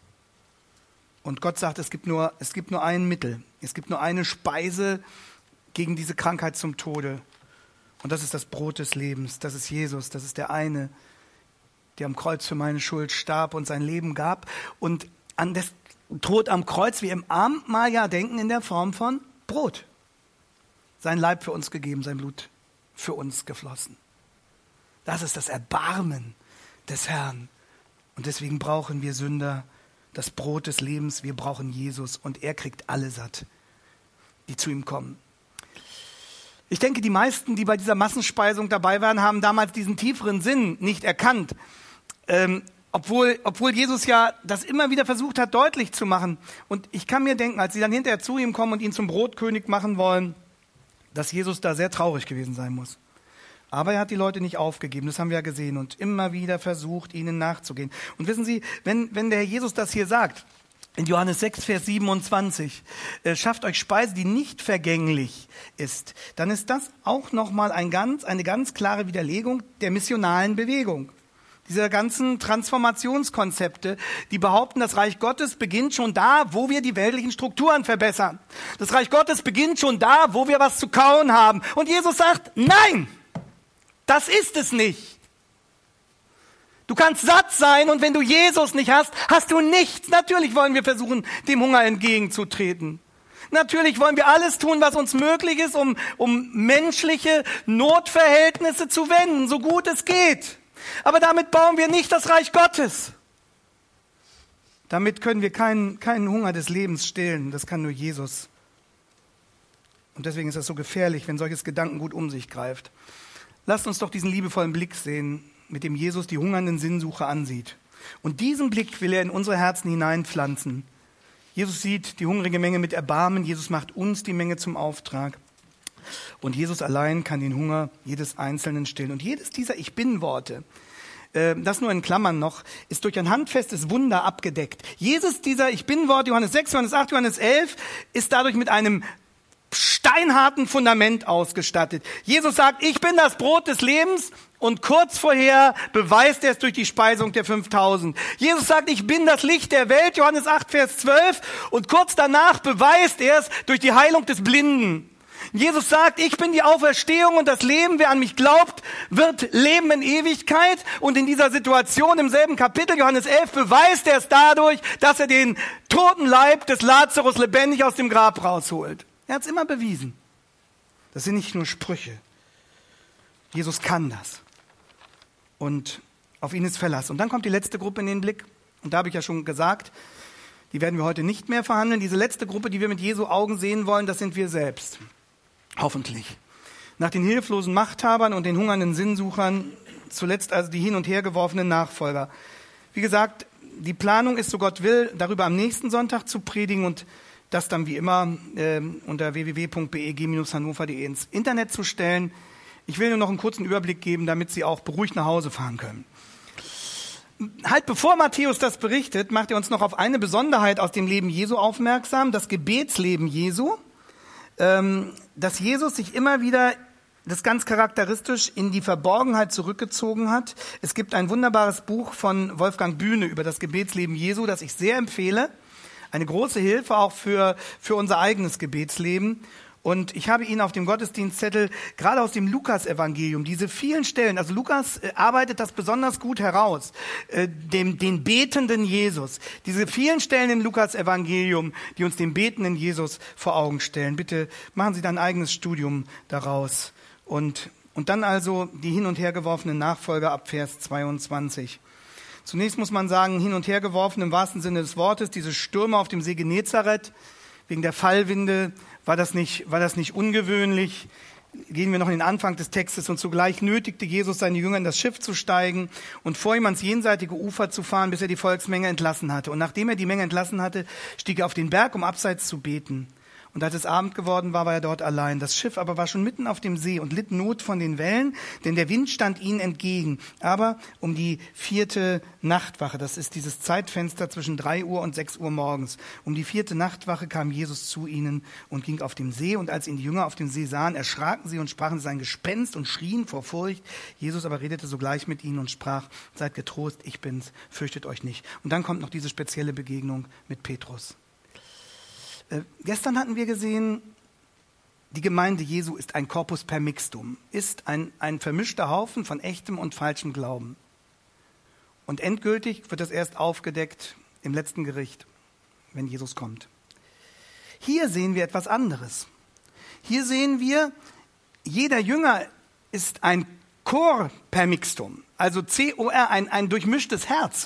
Und Gott sagt, es gibt nur, es gibt nur ein Mittel. Es gibt nur eine Speise gegen diese Krankheit zum Tode. Und das ist das Brot des Lebens. Das ist Jesus. Das ist der eine, der am Kreuz für meine Schuld starb und sein Leben gab. Und an das Tod am Kreuz, wir im Abendmahl ja denken, in der Form von Brot. Sein Leib für uns gegeben, sein Blut für uns geflossen. Das ist das Erbarmen des Herrn. Und deswegen brauchen wir Sünder das Brot des Lebens. Wir brauchen Jesus und er kriegt alle satt, die zu ihm kommen. Ich denke, die meisten, die bei dieser Massenspeisung dabei waren, haben damals diesen tieferen Sinn nicht erkannt. Ähm, obwohl, obwohl Jesus ja das immer wieder versucht hat, deutlich zu machen. Und ich kann mir denken, als sie dann hinterher zu ihm kommen und ihn zum Brotkönig machen wollen, dass Jesus da sehr traurig gewesen sein muss. Aber er hat die Leute nicht aufgegeben, das haben wir ja gesehen, und immer wieder versucht, ihnen nachzugehen. Und wissen Sie, wenn, wenn der Herr Jesus das hier sagt, in Johannes sechs, Vers siebenundzwanzig, äh, schafft euch Speise, die nicht vergänglich ist, dann ist das auch nochmal ein ganz, eine ganz klare Widerlegung der missionalen Bewegung. Dieser ganzen Transformationskonzepte, die behaupten, das Reich Gottes beginnt schon da, wo wir die weltlichen Strukturen verbessern. Das Reich Gottes beginnt schon da, wo wir was zu kauen haben. Und Jesus sagt, nein! Das ist es nicht. Du kannst satt sein und wenn du Jesus nicht hast, hast du nichts. Natürlich wollen wir versuchen, dem Hunger entgegenzutreten. Natürlich wollen wir alles tun, was uns möglich ist, um, um menschliche Notverhältnisse zu wenden, so gut es geht. Aber damit bauen wir nicht das Reich Gottes. Damit können wir keinen, keinen Hunger des Lebens stillen. Das kann nur Jesus. Und deswegen ist das so gefährlich, wenn solches Gedankengut um sich greift. Lasst uns doch diesen liebevollen Blick sehen, mit dem Jesus die hungernden Sinnsucher ansieht. Und diesen Blick will er in unsere Herzen hineinpflanzen. Jesus sieht die hungrige Menge mit Erbarmen. Jesus macht uns die Menge zum Auftrag. Und Jesus allein kann den Hunger jedes Einzelnen stillen. Und jedes dieser Ich-Bin-Worte, äh, das nur in Klammern noch, ist durch ein handfestes Wunder abgedeckt. Jedes dieser Ich-Bin-Worte, Johannes sechs, Johannes acht, Johannes elf, ist dadurch mit einem steinharten Fundament ausgestattet. Jesus sagt, ich bin das Brot des Lebens, und kurz vorher beweist er es durch die Speisung der fünftausend. Jesus sagt, ich bin das Licht der Welt, Johannes acht, Vers zwölf, und kurz danach beweist er es durch die Heilung des Blinden. Jesus sagt, ich bin die Auferstehung und das Leben, wer an mich glaubt, wird leben in Ewigkeit. Und in dieser Situation im selben Kapitel, Johannes elf, beweist er es dadurch, dass er den toten Leib des Lazarus lebendig aus dem Grab rausholt. Er hat es immer bewiesen. Das sind nicht nur Sprüche. Jesus kann das. Und auf ihn ist Verlass. Und dann kommt die letzte Gruppe in den Blick. Und da habe ich ja schon gesagt, die werden wir heute nicht mehr verhandeln. Diese letzte Gruppe, die wir mit Jesu Augen sehen wollen, das sind wir selbst. Hoffentlich. Nach den hilflosen Machthabern und den hungernden Sinnsuchern, zuletzt also die hin und her geworfenen Nachfolger. Wie gesagt, die Planung ist, so Gott will, darüber am nächsten Sonntag zu predigen und das dann wie immer äh, unter w w w punkt b e g Bindestrich hannover punkt de ins Internet zu stellen. Ich will nur noch einen kurzen Überblick geben, damit Sie auch beruhigt nach Hause fahren können. Halt bevor Matthäus das berichtet, macht er uns noch auf eine Besonderheit aus dem Leben Jesu aufmerksam, das Gebetsleben Jesu, ähm, dass Jesus sich immer wieder das ganz charakteristisch in die Verborgenheit zurückgezogen hat. Es gibt ein wunderbares Buch von Wolfgang Bühne über das Gebetsleben Jesu, das ich sehr empfehle. Eine große Hilfe auch für, für unser eigenes Gebetsleben. Und ich habe Ihnen auf dem Gottesdienstzettel gerade aus dem Lukas-Evangelium diese vielen Stellen, also Lukas äh, arbeitet das besonders gut heraus, äh, dem, den betenden Jesus. Diese vielen Stellen im Lukas-Evangelium, die uns den betenden Jesus vor Augen stellen. Bitte machen Sie da ein eigenes Studium daraus. Und, und dann also die hin und her geworfenen Nachfolger ab Vers zweiundzwanzig. Zunächst muss man sagen, hin und her geworfen im wahrsten Sinne des Wortes, diese Stürme auf dem See Genezareth, wegen der Fallwinde, war das nicht, war das nicht ungewöhnlich. Gehen wir noch in den Anfang des Textes. Und zugleich nötigte Jesus seine Jünger in das Schiff zu steigen und vor ihm ans jenseitige Ufer zu fahren, bis er die Volksmenge entlassen hatte. Und nachdem er die Menge entlassen hatte, stieg er auf den Berg, um abseits zu beten. Und als es Abend geworden war, war er dort allein. Das Schiff aber war schon mitten auf dem See und litt Not von den Wellen, denn der Wind stand ihnen entgegen. Aber um die vierte Nachtwache, das ist dieses Zeitfenster zwischen drei Uhr und sechs Uhr morgens, um die vierte Nachtwache kam Jesus zu ihnen und ging auf dem See. Und als ihn die Jünger auf dem See sahen, erschraken sie und sprachen, es sei ein Gespenst und schrien vor Furcht. Jesus aber redete sogleich mit ihnen und sprach, seid getrost, ich bin's, fürchtet euch nicht. Und dann kommt noch diese spezielle Begegnung mit Petrus. Äh, gestern hatten wir gesehen, die Gemeinde Jesu ist ein Corpus permixtum, ist ein, ein vermischter Haufen von echtem und falschem Glauben. Und endgültig wird das erst aufgedeckt im letzten Gericht, wenn Jesus kommt. Hier sehen wir etwas anderes. Hier sehen wir, jeder Jünger ist ein Cor permixtum, also C O R, ein, ein durchmischtes Herz.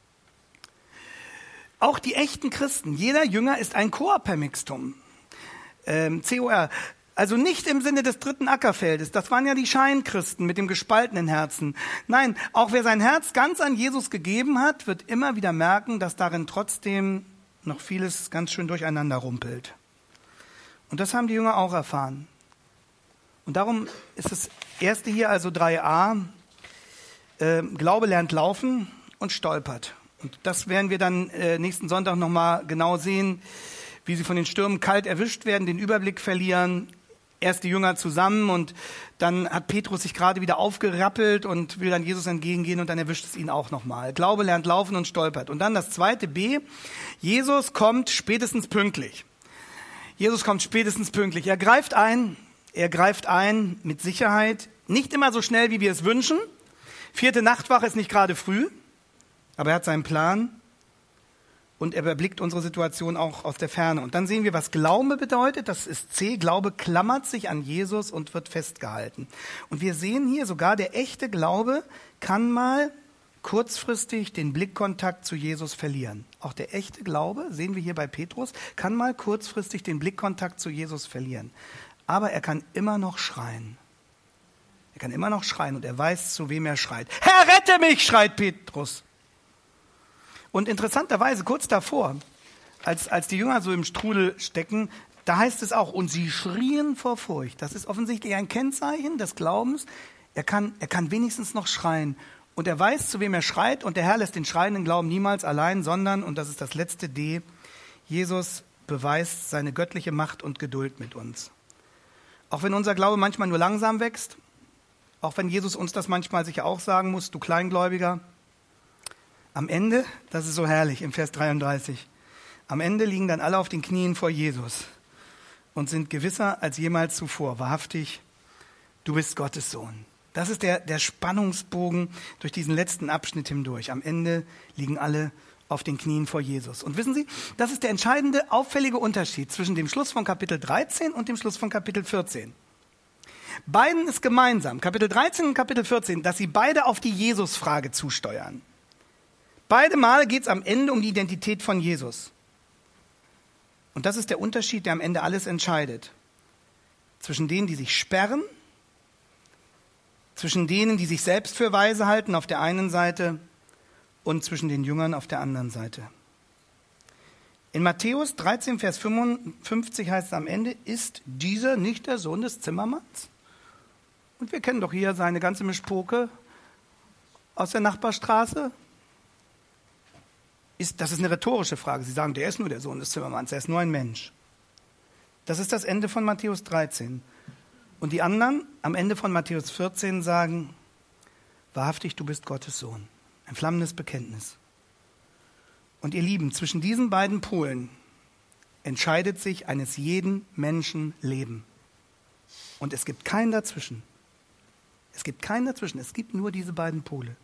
Auch die echten Christen, jeder Jünger ist ein Cor permixtum, ähm, C O R. Also nicht im Sinne des dritten Ackerfeldes, das waren ja die Scheinchristen mit dem gespaltenen Herzen. Nein, auch wer sein Herz ganz an Jesus gegeben hat, wird immer wieder merken, dass darin trotzdem noch vieles ganz schön durcheinander rumpelt. Und das haben die Jünger auch erfahren. Und darum ist das erste hier, also drei a, äh, Glaube lernt laufen und stolpert. Und das werden wir dann äh, nächsten Sonntag nochmal genau sehen, wie sie von den Stürmen kalt erwischt werden, den Überblick verlieren. Erst die Jünger zusammen und dann hat Petrus sich gerade wieder aufgerappelt und will dann Jesus entgegengehen und dann erwischt es ihn auch nochmal. Glaube lernt laufen und stolpert. Und dann das zweite B, Jesus kommt spätestens pünktlich. Jesus kommt spätestens pünktlich. Er greift ein, er greift ein mit Sicherheit, nicht immer so schnell, wie wir es wünschen. Vierte Nachtwache ist nicht gerade früh. Aber er hat seinen Plan und er überblickt unsere Situation auch aus der Ferne. Und dann sehen wir, was Glaube bedeutet. Das ist C. Glaube klammert sich an Jesus und wird festgehalten. Und wir sehen hier sogar, der echte Glaube kann mal kurzfristig den Blickkontakt zu Jesus verlieren. Auch der echte Glaube, sehen wir hier bei Petrus, kann mal kurzfristig den Blickkontakt zu Jesus verlieren. Aber er kann immer noch schreien. Er kann immer noch schreien und er weiß, zu wem er schreit. Herr, rette mich, schreit Petrus. Und interessanterweise, kurz davor, als, als die Jünger so im Strudel stecken, da heißt es auch, und sie schrien vor Furcht. Das ist offensichtlich ein Kennzeichen des Glaubens. Er kann, er kann wenigstens noch schreien. Und er weiß, zu wem er schreit. Und der Herr lässt den schreienden Glauben niemals allein, sondern, und das ist das letzte D, Jesus beweist seine göttliche Macht und Geduld mit uns. Auch wenn unser Glaube manchmal nur langsam wächst, auch wenn Jesus uns das manchmal sicher auch sagen muss, du Kleingläubiger, am Ende, das ist so herrlich im Vers dreiunddreißig, am Ende liegen dann alle auf den Knien vor Jesus und sind gewisser als jemals zuvor. Wahrhaftig, du bist Gottes Sohn. Das ist der, der Spannungsbogen durch diesen letzten Abschnitt hindurch. Am Ende liegen alle auf den Knien vor Jesus. Und wissen Sie, das ist der entscheidende, auffällige Unterschied zwischen dem Schluss von Kapitel dreizehn und dem Schluss von Kapitel vierzehn. Beiden ist gemeinsam, Kapitel dreizehn und Kapitel vierzehn, dass sie beide auf die Jesus-Frage zusteuern. Beide Male geht es am Ende um die Identität von Jesus. Und das ist der Unterschied, der am Ende alles entscheidet. Zwischen denen, die sich sperren, zwischen denen, die sich selbst für weise halten auf der einen Seite und zwischen den Jüngern auf der anderen Seite. In Matthäus dreizehn, Vers fünfundfünfzig heißt es am Ende, ist dieser nicht der Sohn des Zimmermanns? Und wir kennen doch hier seine ganze Mischpoke aus der Nachbarstraße. Ist, das ist eine rhetorische Frage. Sie sagen, der ist nur der Sohn des Zimmermanns, er ist nur ein Mensch. Das ist das Ende von Matthäus dreizehn. Und die anderen am Ende von Matthäus vierzehn sagen, wahrhaftig, du bist Gottes Sohn. Ein flammendes Bekenntnis. Und ihr Lieben, zwischen diesen beiden Polen entscheidet sich eines jeden Menschen Leben. Und es gibt keinen dazwischen. Es gibt keinen dazwischen. Es gibt nur diese beiden Pole.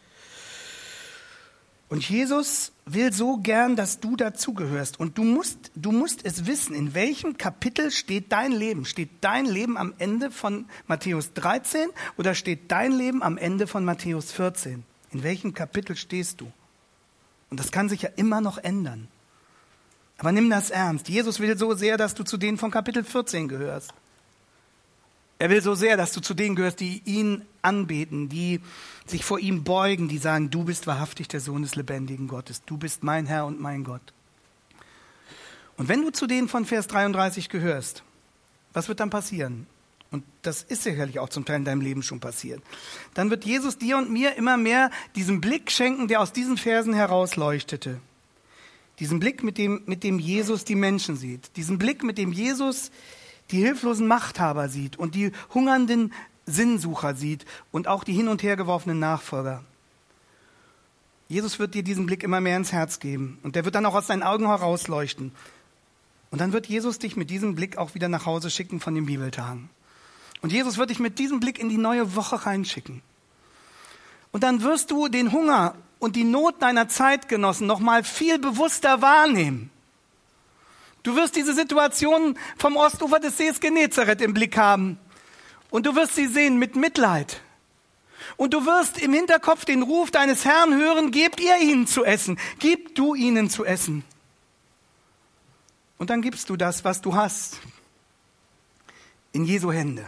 Und Jesus will so gern, dass du dazugehörst. Und du musst, du musst es wissen, in welchem Kapitel steht dein Leben? Steht dein Leben am Ende von Matthäus dreizehn oder steht dein Leben am Ende von Matthäus vierzehn? In welchem Kapitel stehst du? Und das kann sich ja immer noch ändern. Aber nimm das ernst. Jesus will so sehr, dass du zu denen von Kapitel vierzehn gehörst. Er will so sehr, dass du zu denen gehörst, die ihn anbeten, die sich vor ihm beugen, die sagen, du bist wahrhaftig der Sohn des lebendigen Gottes. Du bist mein Herr und mein Gott. Und wenn du zu denen von Vers dreiunddreißig gehörst, was wird dann passieren? Und das ist sicherlich auch zum Teil in deinem Leben schon passiert. Dann wird Jesus dir und mir immer mehr diesen Blick schenken, der aus diesen Versen herausleuchtete. Diesen Blick, mit dem, mit dem Jesus die Menschen sieht. Diesen Blick, mit dem Jesus die hilflosen Machthaber sieht und die hungernden Sinnsucher sieht und auch die hin und her geworfenen Nachfolger. Jesus wird dir diesen Blick immer mehr ins Herz geben und der wird dann auch aus deinen Augen herausleuchten. Und dann wird Jesus dich mit diesem Blick auch wieder nach Hause schicken von den Bibeltagen. Und Jesus wird dich mit diesem Blick in die neue Woche reinschicken. Und dann wirst du den Hunger und die Not deiner Zeitgenossen noch mal viel bewusster wahrnehmen. Du wirst diese Situation vom Ostufer des Sees Genezareth im Blick haben. Und du wirst sie sehen mit Mitleid. Und du wirst im Hinterkopf den Ruf deines Herrn hören, gebt ihr ihnen zu essen, gib du ihnen zu essen. Und dann gibst du das, was du hast, in Jesu Hände.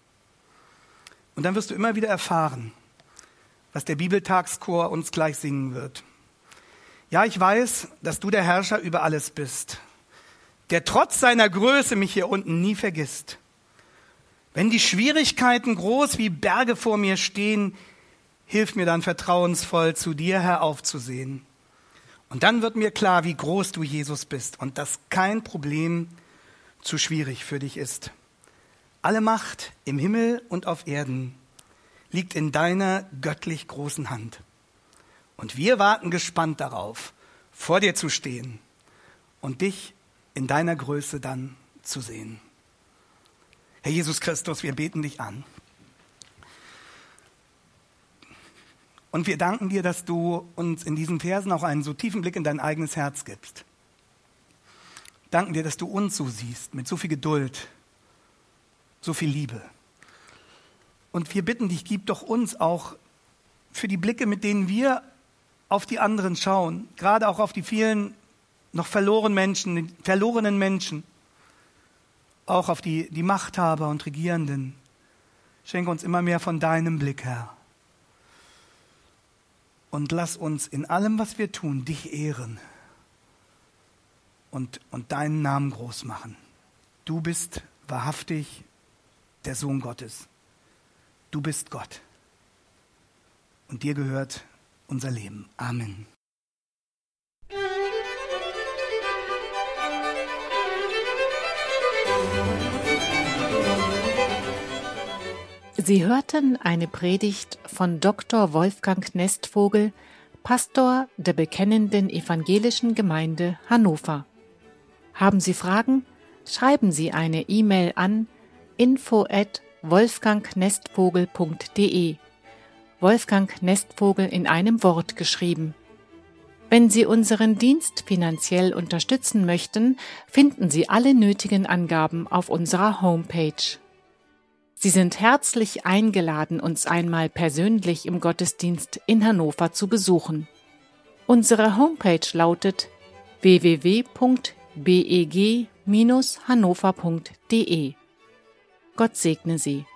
Und dann wirst du immer wieder erfahren, was der Bibeltagschor uns gleich singen wird. Ja, ich weiß, dass du der Herrscher über alles bist, der trotz seiner Größe mich hier unten nie vergisst. Wenn die Schwierigkeiten groß wie Berge vor mir stehen, hilf mir dann vertrauensvoll zu dir, Herr, aufzusehen. Und dann wird mir klar, wie groß du, Jesus, bist und dass kein Problem zu schwierig für dich ist. Alle Macht im Himmel und auf Erden liegt in deiner göttlich großen Hand. Und wir warten gespannt darauf, vor dir zu stehen und dich in deiner Größe dann zu sehen. Herr Jesus Christus, wir beten dich an. Und wir danken dir, dass du uns in diesen Versen auch einen so tiefen Blick in dein eigenes Herz gibst. Danken dir, dass du uns so siehst, mit so viel Geduld, so viel Liebe. Und wir bitten dich, gib doch uns auch für die Blicke, mit denen wir auf die anderen schauen, gerade auch auf die vielen noch verlorenen Menschen, verlorenen Menschen, auch auf die, die Machthaber und Regierenden. Schenke uns immer mehr von deinem Blick, Herr. Und lass uns in allem, was wir tun, dich ehren und, und deinen Namen groß machen. Du bist wahrhaftig der Sohn Gottes. Du bist Gott. Und dir gehört unser Leben. Amen. Sie hörten eine Predigt von Doktor Wolfgang Nestvogel, Pastor der Bekennenden Evangelischen Gemeinde Hannover. Haben Sie Fragen? Schreiben Sie eine E-Mail an info at wolfgangnestvogel punkt de. Wolfgang Nestvogel in einem Wort geschrieben. Wenn Sie unseren Dienst finanziell unterstützen möchten, finden Sie alle nötigen Angaben auf unserer Homepage. Sie sind herzlich eingeladen, uns einmal persönlich im Gottesdienst in Hannover zu besuchen. Unsere Homepage lautet w w w punkt b e g Bindestrich hannover punkt de. Gott segne Sie.